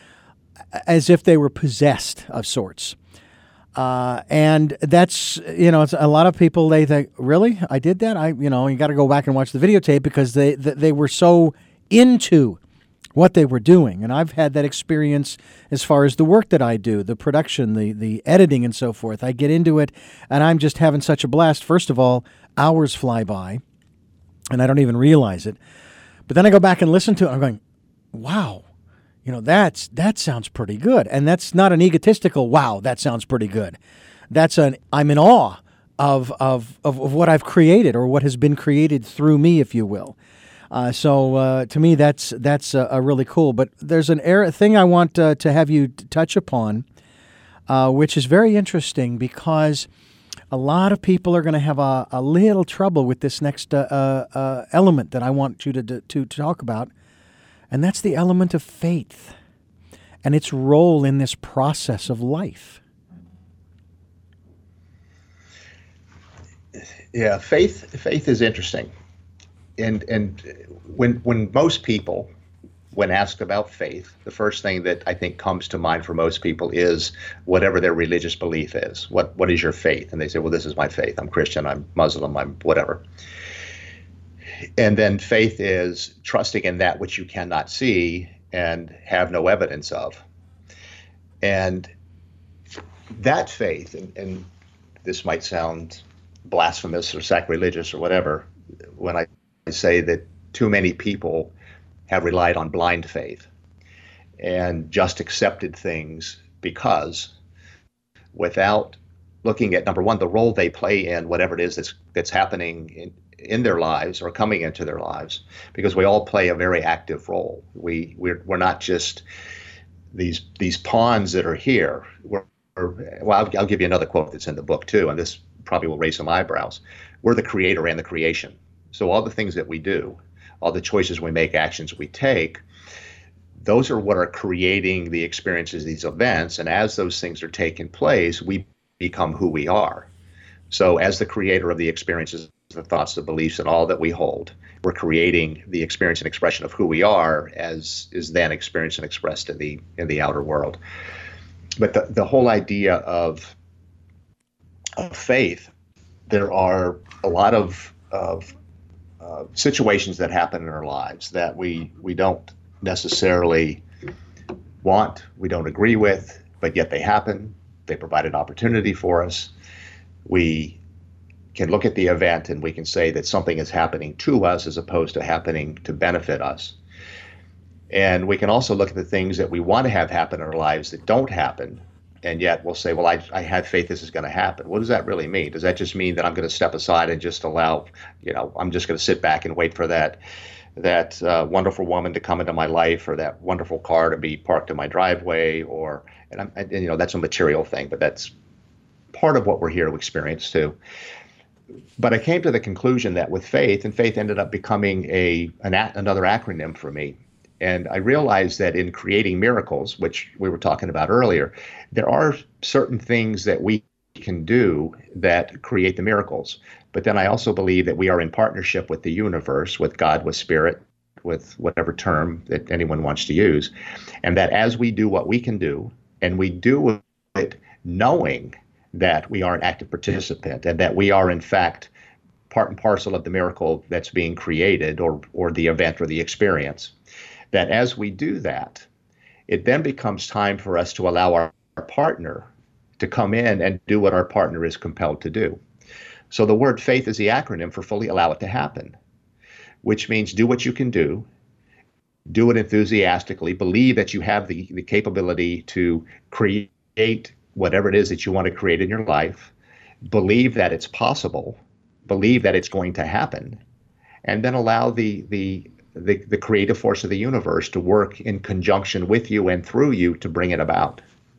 as if they were possessed of sorts. Uh, and that's, you know, it's a lot of people, they think, really? I did that? I, you know, you got to go back and watch the videotape because they, they, they were so into what they were doing. And I've had that experience as far as the work that I do, the production, the, the editing and so forth. I get into it and I'm just having such a blast. First of all, hours fly by and I don't even realize it. But then I go back and listen to it and I'm going, wow. You know, that's that sounds pretty good. And that's not an egotistical, wow, that sounds pretty good. That's an, I'm in awe of of, of, of what I've created, or what has been created through me, if you will. Uh, so uh, to me, that's that's uh, uh, really cool. But there's an er- thing I want uh, to have you t- touch upon, uh, which is very interesting, because a lot of people are going to have a, a little trouble with this next uh, uh, uh, element that I want you to, to, to talk about. And that's the element of faith and its role in this process of life. Yeah, faith faith is interesting. And and when when most people, when asked about faith, the first thing that I think comes to mind for most people is whatever their religious belief is. What what is your faith? And they say, well, this is my faith. I'm Christian, I'm Muslim, I'm whatever. And then faith is trusting in that which you cannot see and have no evidence of. And that faith, and, and this might sound blasphemous or sacrilegious or whatever, when I say that too many people have relied on blind faith and just accepted things because, without looking at, number one, the role they play in whatever it is that's that's happening in in their lives or coming into their lives, because we all play a very active role. We we're, we're not just these these pawns that are here. We're, we're, well, I'll, I'll give you another quote that's in the book too, and this probably will raise some eyebrows. We're the creator and the creation. So all the things that we do, all the choices we make, actions we take, those are what are creating the experiences, these events. And as those things are taking place, we become who we are. So as the creator of the experiences, the thoughts, the beliefs, and all that we hold, we're creating the experience and expression of who we are, as is then experienced and expressed in the in the outer world. But the, the whole idea of, of faith, there are a lot of, of uh, situations that happen in our lives that we we don't necessarily want, we don't agree with, but yet they happen. They provide an opportunity for us. We can look at the event and we can say that something is happening to us as opposed to happening to benefit us. And we can also look at the things that we want to have happen in our lives that don't happen, and yet we'll say, well, I, I have faith this is going to happen. What does that really mean? Does that just mean that I'm going to step aside and just allow, you know, I'm just going to sit back and wait for that that uh, wonderful woman to come into my life, or that wonderful car to be parked in my driveway, or, and, I'm, and you know, that's a material thing, but that's part of what we're here to experience too. But I came to the conclusion that with faith, and faith ended up becoming a an a, another acronym for me. And I realized that in creating miracles, which we were talking about earlier, there are certain things that we can do that create the miracles. But then I also believe that we are in partnership with the universe, with God, with spirit, with whatever term that anyone wants to use. And that as we do what we can do, and we do it knowing that we are an active participant, and that we are in fact part and parcel of the miracle that's being created, or or the event or the experience, that as we do that, it then becomes time for us to allow our, our partner to come in and do what our partner is compelled to do. So the word faith is the acronym for fully allow it to happen, which means do what you can do, do it enthusiastically, believe that you have the, the capability to create whatever it is that you want to create in your life, believe that it's possible, believe that it's going to happen, and then allow the, the, the, the creative force of the universe to work in conjunction with you and through you to bring it about.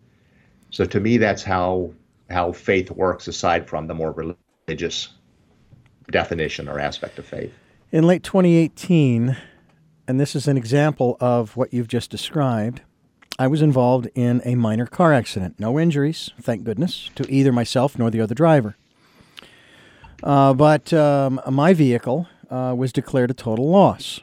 So to me, that's how how faith works, aside from the more religious definition or aspect of faith. In late twenty eighteen, and this is an example of what you've just described, I was involved in a minor car accident. No injuries, thank goodness, to either myself nor the other driver. Uh, but um, my vehicle uh, was declared a total loss.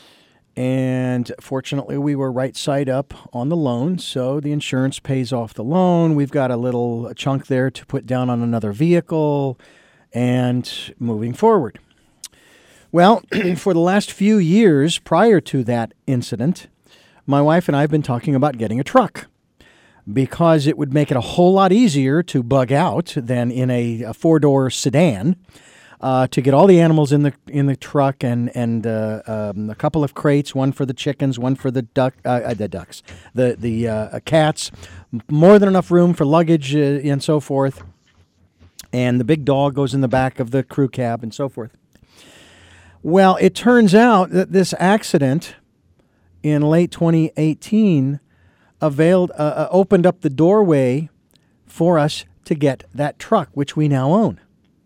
And fortunately, we were right side up on the loan, so the insurance pays off the loan. We've got a little chunk there to put down on another vehicle and moving forward. Well, for the last few years prior to that incident, my wife and I have been talking about getting a truck, because it would make it a whole lot easier to bug out than in a, a four-door sedan. Uh, to get all the animals in the in the truck, and and uh, um, a couple of crates, one for the chickens, one for the duck, uh, the ducks, the the uh, cats, more than enough room for luggage uh, and so forth. And the big dog goes in the back of the crew cab and so forth. Well, it turns out that this accident in late twenty eighteen availed uh, opened up the doorway for us to get that truck, which we now own.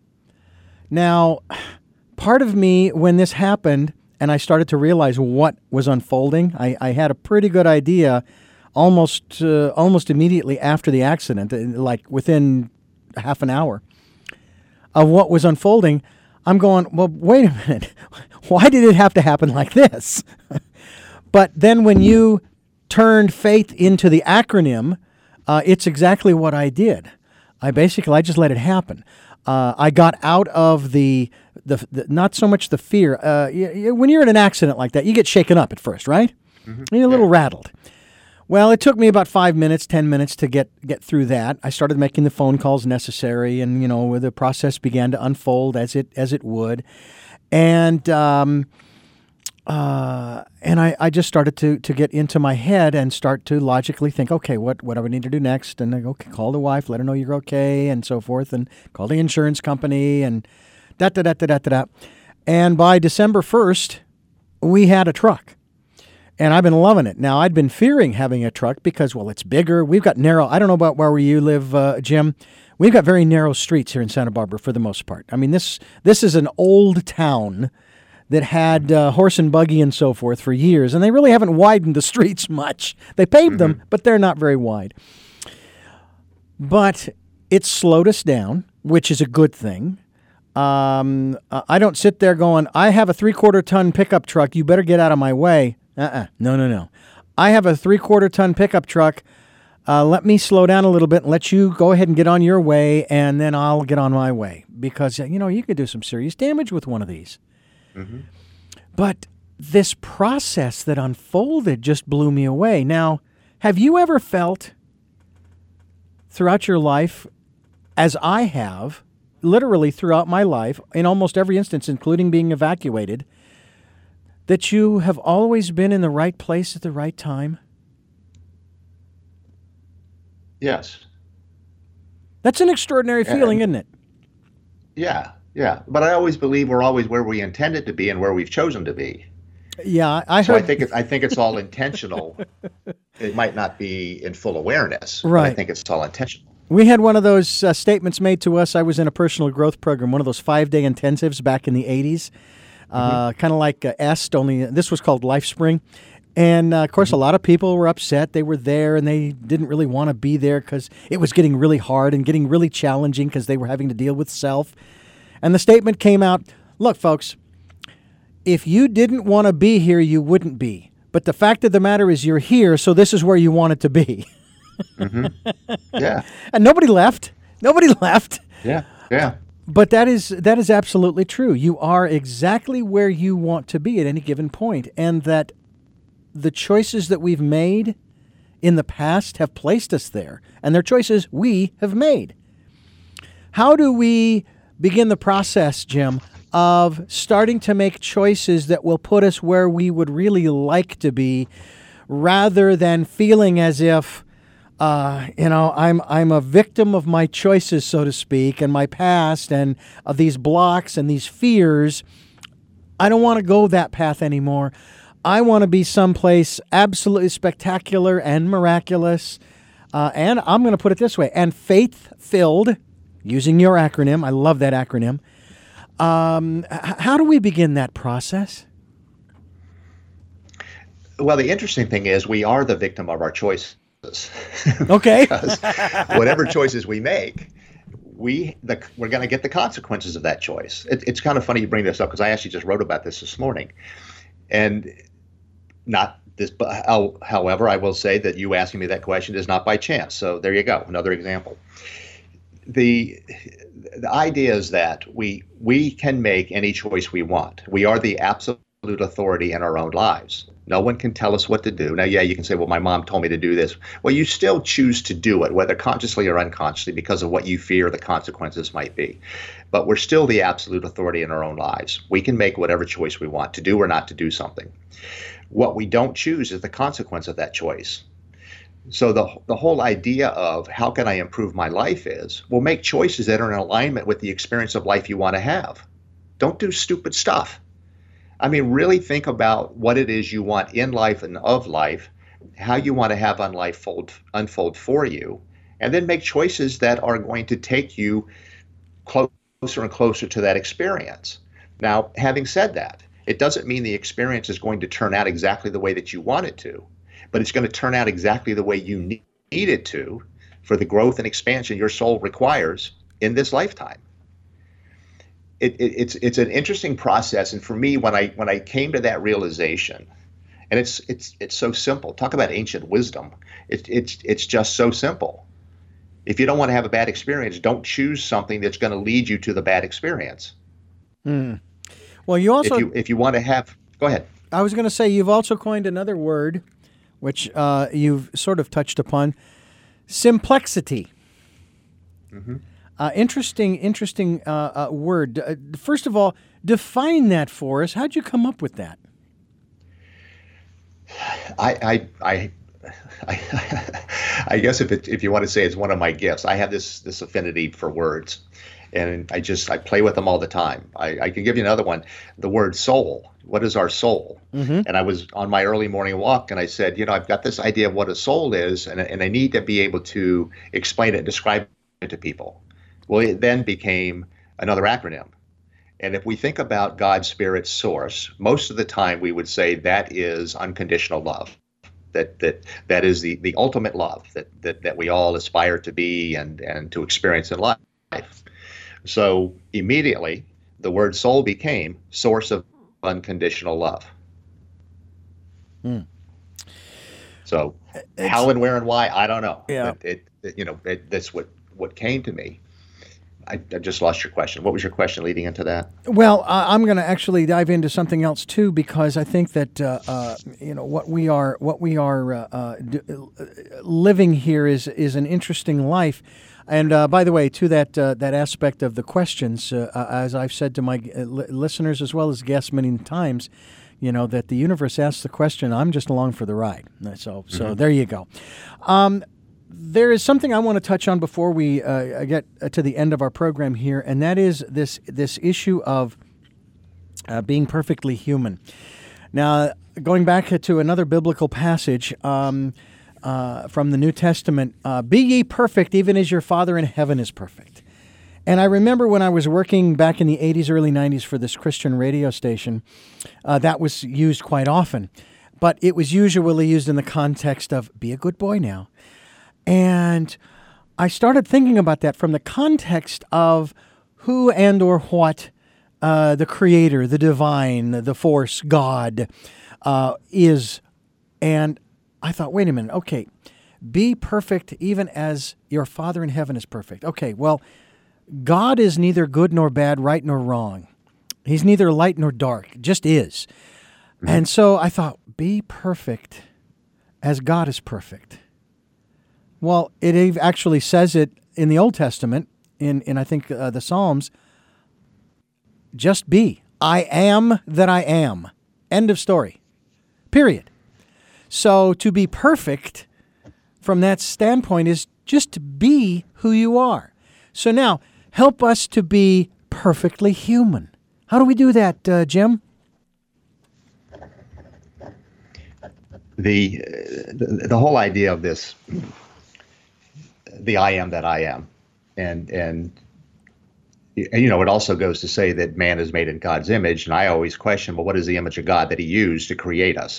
Now, part of me, when this happened and I started to realize what was unfolding, I, I had a pretty good idea almost uh, almost immediately after the accident, like within half an hour, of what was unfolding. I'm going, well, wait a minute. Why did it have to happen like this? But then when you turned faith into the acronym, uh, it's exactly what I did. I basically, I just let it happen. Uh, I got out of the, the, the, not so much the fear. Uh, you, you, when you're in an accident like that, you get shaken up at first, right? Mm-hmm. You're a little yeah. rattled. Well, it took me about five minutes, ten minutes to get, get through that. I started making the phone calls necessary, and, you know, the process began to unfold as it as it would. And um, uh, and I, I just started to, to get into my head and start to logically think, okay, what, what do we need to do next? And I go, okay, call the wife, let her know you're okay, and so forth, and call the insurance company, and da da da da da da. And by December first, we had a truck. And I've been loving it. Now, I'd been fearing having a truck because, well, it's bigger. We've got narrow, I don't know about where you live, uh, Jim. We've got very narrow streets here in Santa Barbara for the most part. I mean, this this is an old town that had uh, horse and buggy and so forth for years, and they really haven't widened the streets much. They paved mm-hmm. them, but they're not very wide. But it slowed us down, which is a good thing. Um, I don't sit there going, I have a three-quarter ton pickup truck, you better get out of my way. Uh-uh. No, no, no. I have a three-quarter ton pickup truck. Uh, let me slow down a little bit and let you go ahead and get on your way, and then I'll get on my way. Because, you know, you could do some serious damage with one of these. Mm-hmm. But this process that unfolded just blew me away. Now, have you ever felt throughout your life, as I have, literally throughout my life, in almost every instance, including being evacuated, that you have always been in the right place at the right time? Yes. That's an extraordinary feeling, and, isn't it? Yeah, yeah. But I always believe we're always where we intended to be and where we've chosen to be. Yeah, I so heard. I think it, I think it's all intentional. It might not be in full awareness, right. But I think it's all intentional. We had one of those uh, statements made to us. I was in a personal growth program, one of those five-day intensives back in the eighties. Uh, mm-hmm. Kind of like uh, EST, only this was called LifeSpring. And, uh, of course, mm-hmm. a lot of people were upset. They were there, and they didn't really want to be there because it was getting really hard and getting really challenging because they were having to deal with self. And the statement came out, look, folks, if you didn't want to be here, you wouldn't be. But the fact of the matter is you're here, so this is where you wanted to be. mm-hmm. Yeah. And nobody left. Nobody left. Yeah, yeah. But that is that is absolutely true. You are exactly where you want to be at any given point, and that the choices that we've made in the past have placed us there, and they're choices we have made. How do we begin the process, Jim, of starting to make choices that will put us where we would really like to be, rather than feeling as if Uh, you know, I'm I'm a victim of my choices, so to speak, and my past, and of these blocks and these fears. I don't want to go that path anymore. I want to be someplace absolutely spectacular and miraculous, uh, and I'm going to put it this way, and faith-filled, using your acronym. I love that acronym. Um, h- how do we begin that process? Well, the interesting thing is we are the victim of our choices. Okay. Because whatever choices we make, we the, we're going to get the consequences of that choice. It, it's kind of funny you bring this up because I actually just wrote about this this morning, and not this. But however, I will say that you asking me that question is not by chance. So there you go, another example. The the idea is that we we can make any choice we want. We are the absolute authority in our own lives. No one can tell us what to do. Now, yeah, you can say, well, my mom told me to do this. Well, you still choose to do it, whether consciously or unconsciously, because of what you fear the consequences might be. But we're still the absolute authority in our own lives. We can make whatever choice we want to do or not to do something. What we don't choose is the consequence of that choice. So the the whole idea of how can I improve my life is, well, make choices that are in alignment with the experience of life you want to have. Don't do stupid stuff. I mean, really think about what it is you want in life and of life, how you want to have on life fold, unfold for you, and then make choices that are going to take you closer and closer to that experience. Now, having said that, it doesn't mean the experience is going to turn out exactly the way that you want it to, but it's going to turn out exactly the way you need it to for the growth and expansion your soul requires in this lifetime. It, it, it's it's an interesting process, and for me, when I when I came to that realization, and it's it's it's so simple. Talk about ancient wisdom. It's it's it's just so simple. If you don't want to have a bad experience, don't choose something that's going to lead you to the bad experience. Mm. Well, you also if you if you want to have, go ahead. I was going to say you've also coined another word, which uh, you've sort of touched upon, simplexity. Mm-hmm. Uh, interesting, interesting uh, uh, word. Uh, first of all, define that for us. How'd you come up with that? I, I, I, I, I guess if it, if you want to say it's one of my gifts, I have this this affinity for words, And I just, I play with them all the time. I, I can give you another one, the word soul. What is our soul? Mm-hmm. And I was on my early morning walk and I said, you know, I've got this idea of what a soul is, and, and I need to be able to explain it, describe it to people. Well, it then became another acronym. And if we think about God's spirit source, most of the time we would say that is unconditional love. That that that is the, the ultimate love that, that that we all aspire to be and, and to experience in life. So immediately the word soul became source of unconditional love. Mm. So It's, how and where and why, I don't know. Yeah. But it, it you know, it, that's what, what came to me. I, I just lost your question. What was your question leading into that? Well, uh, I'm going to actually dive into something else too, because I think that uh, uh, you know what we are what we are uh, uh, d- living here is is an interesting life. And uh, by the way, to that uh, that aspect of the questions, uh, uh, as I've said to my uh, li- listeners as well as guests many times, you know that the universe asks the question. I'm just along for the ride. So so Mm-hmm. there you go. Um, There is something I want to touch on before we uh, get to the end of our program here, and that is this this issue of uh, being perfectly human. Now, going back to another biblical passage um, uh, from the New Testament, uh, "Be ye perfect, even as your Father in heaven is perfect." And I remember when I was working back in the eighties, early nineties for this Christian radio station, uh, that was used quite often. But it was usually used in the context of, be a good boy now. And I started thinking about that from the context of who and or what uh, the Creator, the divine, the force, God uh, is. And I thought, wait a minute, okay, be perfect even as your Father in heaven is perfect. Okay, well, God is neither good nor bad, right nor wrong. He's neither light nor dark, just is. Mm-hmm. And so I thought, be perfect as God is perfect. Well, it actually says it in the Old Testament, in, in I think, uh, the Psalms, just be. I am that I am. End of story. Period. So to be perfect from that standpoint is just to be who you are. So now, help us to be perfectly human. How do we do that, uh, Jim? The, the the whole idea of this, the I am that I am, and and you know, it also goes to say that man is made in God's image, and I always question, well, what is the image of God that He used to create us?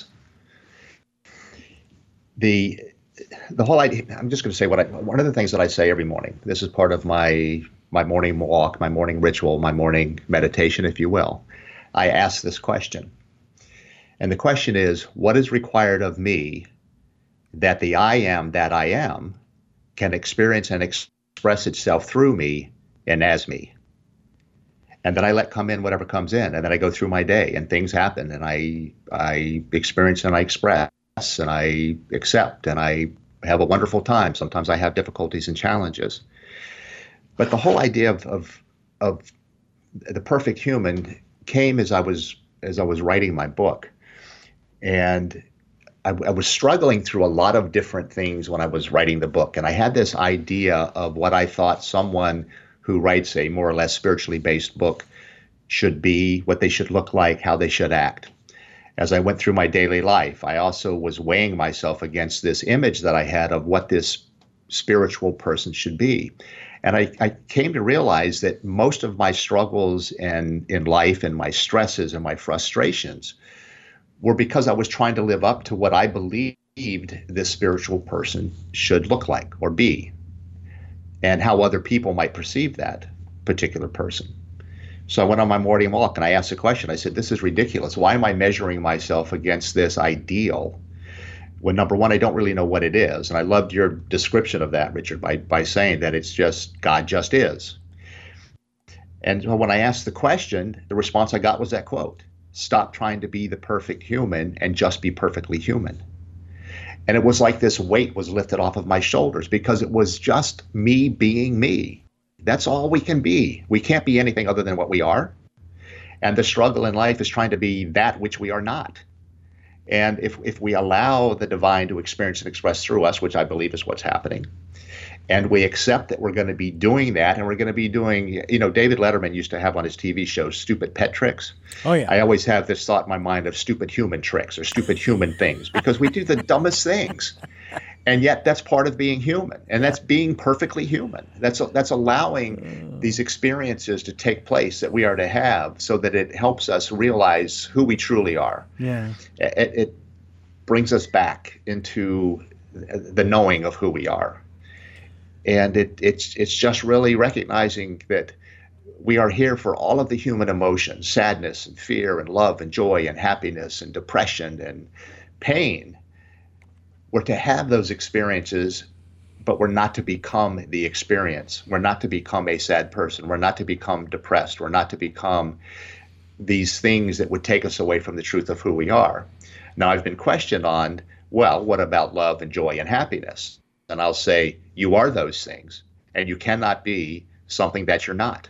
The the whole idea. I'm just going to say what I. One of the things that I say every morning. This is part of my my morning walk, my morning ritual, my morning meditation, if you will. I ask this question. And the question is, what is required of me that the I am that I am can experience and express itself through me and as me? And then I let come in whatever comes in. And then I go through my day and things happen and I I experience and I express and I accept and I have a wonderful time. Sometimes I have difficulties and challenges. But the whole idea of of, of the perfect human came as I was as I was writing my book. And I, I was struggling through a lot of different things when I was writing the book. And I had this idea of what I thought someone who writes a more or less spiritually based book should be, what they should look like, how they should act. As I went through my daily life, I also was weighing myself against this image that I had of what this spiritual person should be. And I, I came to realize that most of my struggles in, in life and my stresses and my frustrations were because I was trying to live up to what I believed this spiritual person should look like or be, and how other people might perceive that particular person. So I went on my morning walk and I asked a question. I said, this is ridiculous. Why am I measuring myself against this ideal when, number one, I don't really know what it is? And I loved your description of that, Richard, by, by saying that it's just, God just is. And so when I asked the question, the response I got was that quote. Stop trying to be the perfect human and just be perfectly human. And it was like this weight was lifted off of my shoulders because it was just me being me. That's all we can be. We can't be anything other than what we are. And the struggle in life is trying to be that which we are not. And if, if we allow the divine to experience and express through us, which I believe is what's happening, And we accept that we're going to be doing that, and we're going to be doing, you know, David Letterman used to have on his T V show stupid pet tricks. Oh, yeah. I always have this thought in my mind of stupid human tricks or stupid human things, because we do the dumbest things. And yet that's part of being human, and that's being perfectly human. That's that's allowing these experiences to take place that we are to have, so that it helps us realize who we truly are. Yeah. It, it brings us back into the knowing of who we are. And it, it's it's just really recognizing that we are here for all of the human emotions, sadness and fear and love and joy and happiness and depression and pain. We're to have those experiences, but we're not to become the experience. We're not to become a sad person. We're not to become depressed. We're not to become these things that would take us away from the truth of who we are. Now, I've been questioned on, well, what about love and joy and happiness? And I'll say, you are those things, and you cannot be something that you're not.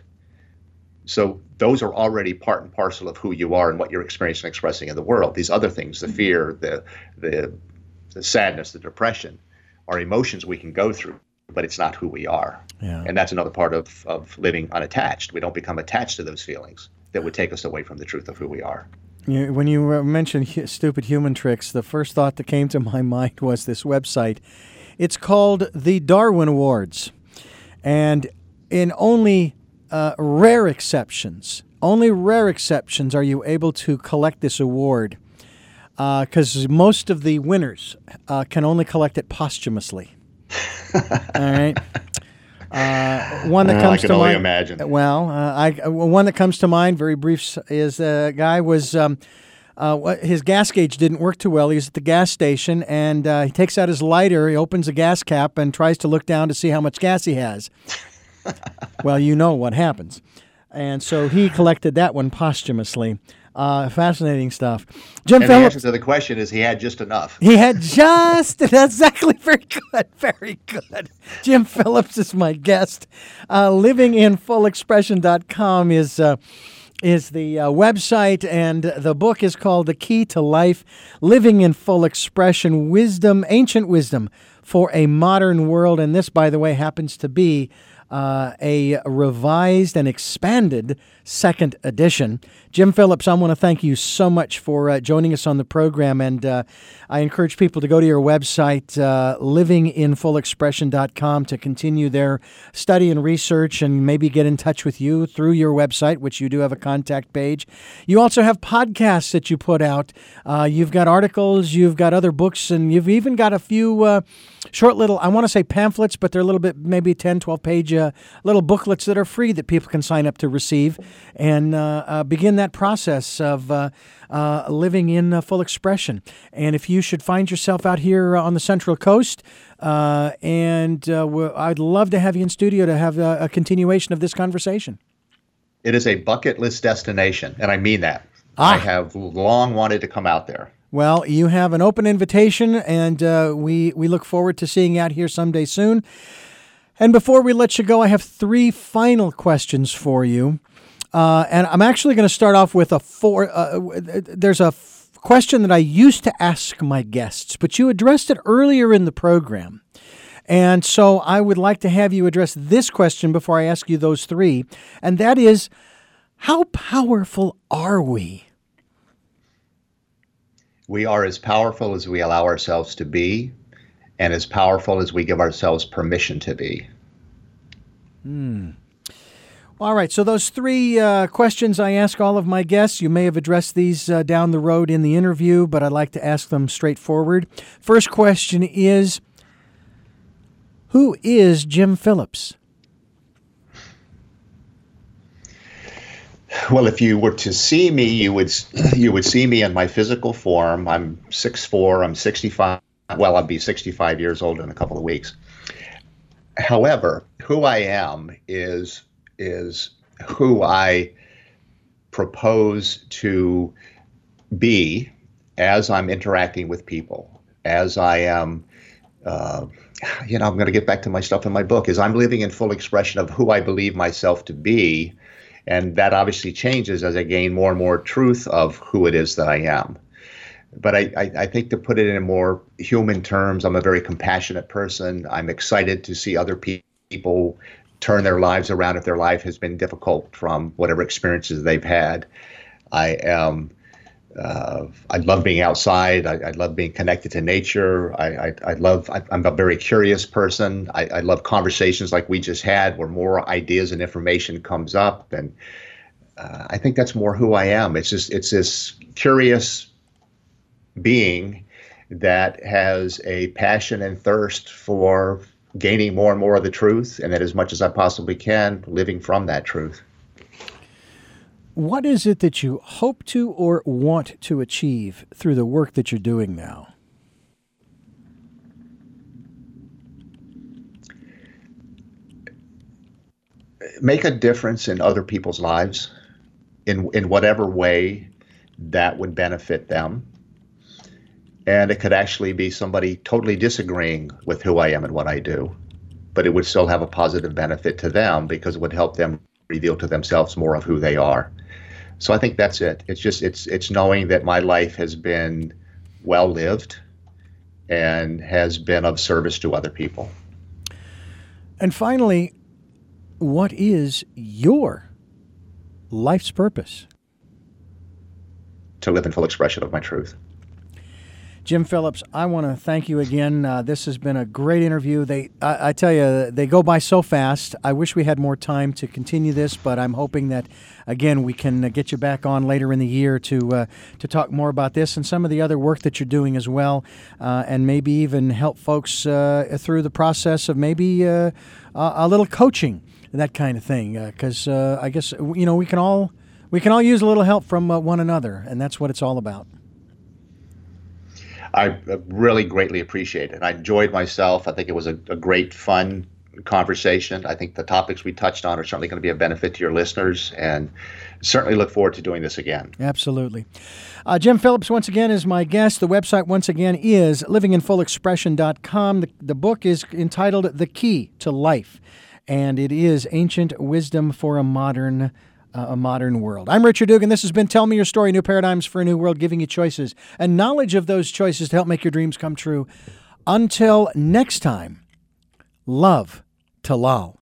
So those are already part and parcel of who you are and what you're experiencing and expressing in the world. These other things, the fear, the the, the sadness, the depression, are emotions we can go through, but it's not who we are. Yeah. And that's another part of, of living unattached. We don't become attached to those feelings that would take us away from the truth of who we are. You, when you uh, mentioned hu- stupid human tricks, the first thought that came to my mind was this website. It's called the Darwin Awards, and in only uh, rare exceptions, only rare exceptions are you able to collect this award, because uh, most of the winners uh, can only collect it posthumously. All right. Uh, one that comes I can to only mind. imagine. Well, uh, I one that comes to mind, very brief, is a guy was. Um, Uh, his gas gauge didn't work too well. He was at the gas station, and uh, he takes out his lighter, he opens the gas cap, and tries to look down to see how much gas he has. Well, you know what happens. And so he collected that one posthumously. Uh, fascinating stuff. Jim and Phillips. the answer to the question is he had just enough. He had just, that's exactly, very good, very good. Jim Phillips is my guest. Uh, living in full expression dot com is... Uh, is the uh, website, and the book is called The Key to Life, Living in Full Expression, Wisdom, Ancient Wisdom for a Modern World. And this, by the way, happens to be uh, a revised and expanded second edition. Jim Phillips, I want to thank you so much for uh, joining us on the program, and uh, I encourage people to go to your website, uh, living in full expression dot com, to continue their study and research, and maybe get in touch with you through your website, which you do have a contact page. You also have podcasts that you put out. Uh, you've got articles, you've got other books, and you've even got a few uh, short little, I want to say pamphlets, but they're a little bit, maybe ten, twelve page uh, little booklets that are free that people can sign up to receive, and uh, uh, begin that process of uh, uh, living in uh, full expression. And if you should find yourself out here on the Central Coast, uh, and uh, I'd love to have you in studio to have a, a continuation of this conversation. It is a bucket list destination, and I mean that. Ah. I have long wanted to come out there. Well, you have an open invitation, and uh, we, we look forward to seeing you out here someday soon. And before we let you go, I have three final questions for you. Uh, and I'm actually going to start off with a four. Uh, there's a f- question that I used to ask my guests, but you addressed it earlier in the program. And so I would like to have you address this question before I ask you those three. And that is, how powerful are we? We are as powerful as we allow ourselves to be, and as powerful as we give ourselves permission to be. Hmm. All right, so those three uh, questions I ask all of my guests, you may have addressed these uh, down the road in the interview, but I'd like to ask them straightforward. First question is, who is Jim Phillips? Well, if you were to see me, you would you would see me in my physical form. I'm six foot four, I'm sixty-five, well, I'll be sixty-five years old in a couple of weeks. However, who I am is is who I propose to be as I'm interacting with people, as I am, uh, you know, I'm going to get back to my stuff in my book, as I'm living in full expression of who I believe myself to be. And that obviously changes as I gain more and more truth of who it is that I am. But I, I, I think to put it in more human terms, I'm a very compassionate person. I'm excited to see other pe- people turn their lives around if their life has been difficult from whatever experiences they've had. I am. Uh, I love being outside. I, I love being connected to nature. I, I, I love. I, I'm a very curious person. I, I love conversations like we just had, where more ideas and information comes up, and uh, I think that's more who I am. It's just it's this curious being that has a passion and thirst for gaining more and more of the truth, and that as much as I possibly can, living from that truth. What is it that you hope to or want to achieve through the work that you're doing now? Make a difference in other people's lives in in whatever way that would benefit them. And it could actually be somebody totally disagreeing with who I am and what I do, but it would still have a positive benefit to them because it would help them reveal to themselves more of who they are. So I think that's it. It's just it's it's knowing that my life has been well lived and has been of service to other people. And finally, what is your life's purpose? To live in full expression of my truth. Jim Phillips, I want to thank you again. Uh, this has been a great interview. They, I, I tell you, they go by so fast. I wish we had more time to continue this, but I'm hoping that, again, we can uh, get you back on later in the year to uh, to talk more about this and some of the other work that you're doing as well, uh, and maybe even help folks uh, through the process of maybe uh, a, a little coaching, that kind of thing. Because uh, uh, I guess you know we can all we can all use a little help from uh, one another, and that's what it's all about. I really greatly appreciate it. I enjoyed myself. I think it was a, a great, fun conversation. I think the topics we touched on are certainly going to be a benefit to your listeners, and certainly look forward to doing this again. Absolutely. Uh, Jim Phillips, once again, is my guest. The website, once again, is living in full expression dot com. The, the book is entitled The Key to Life, and it is Ancient Wisdom for a Modern Uh, a modern world. I'm Richard Dugan. This has been Tell Me Your Story, New Paradigms for a New World, giving you choices and knowledge of those choices to help make your dreams come true. Until next time, love, Talal.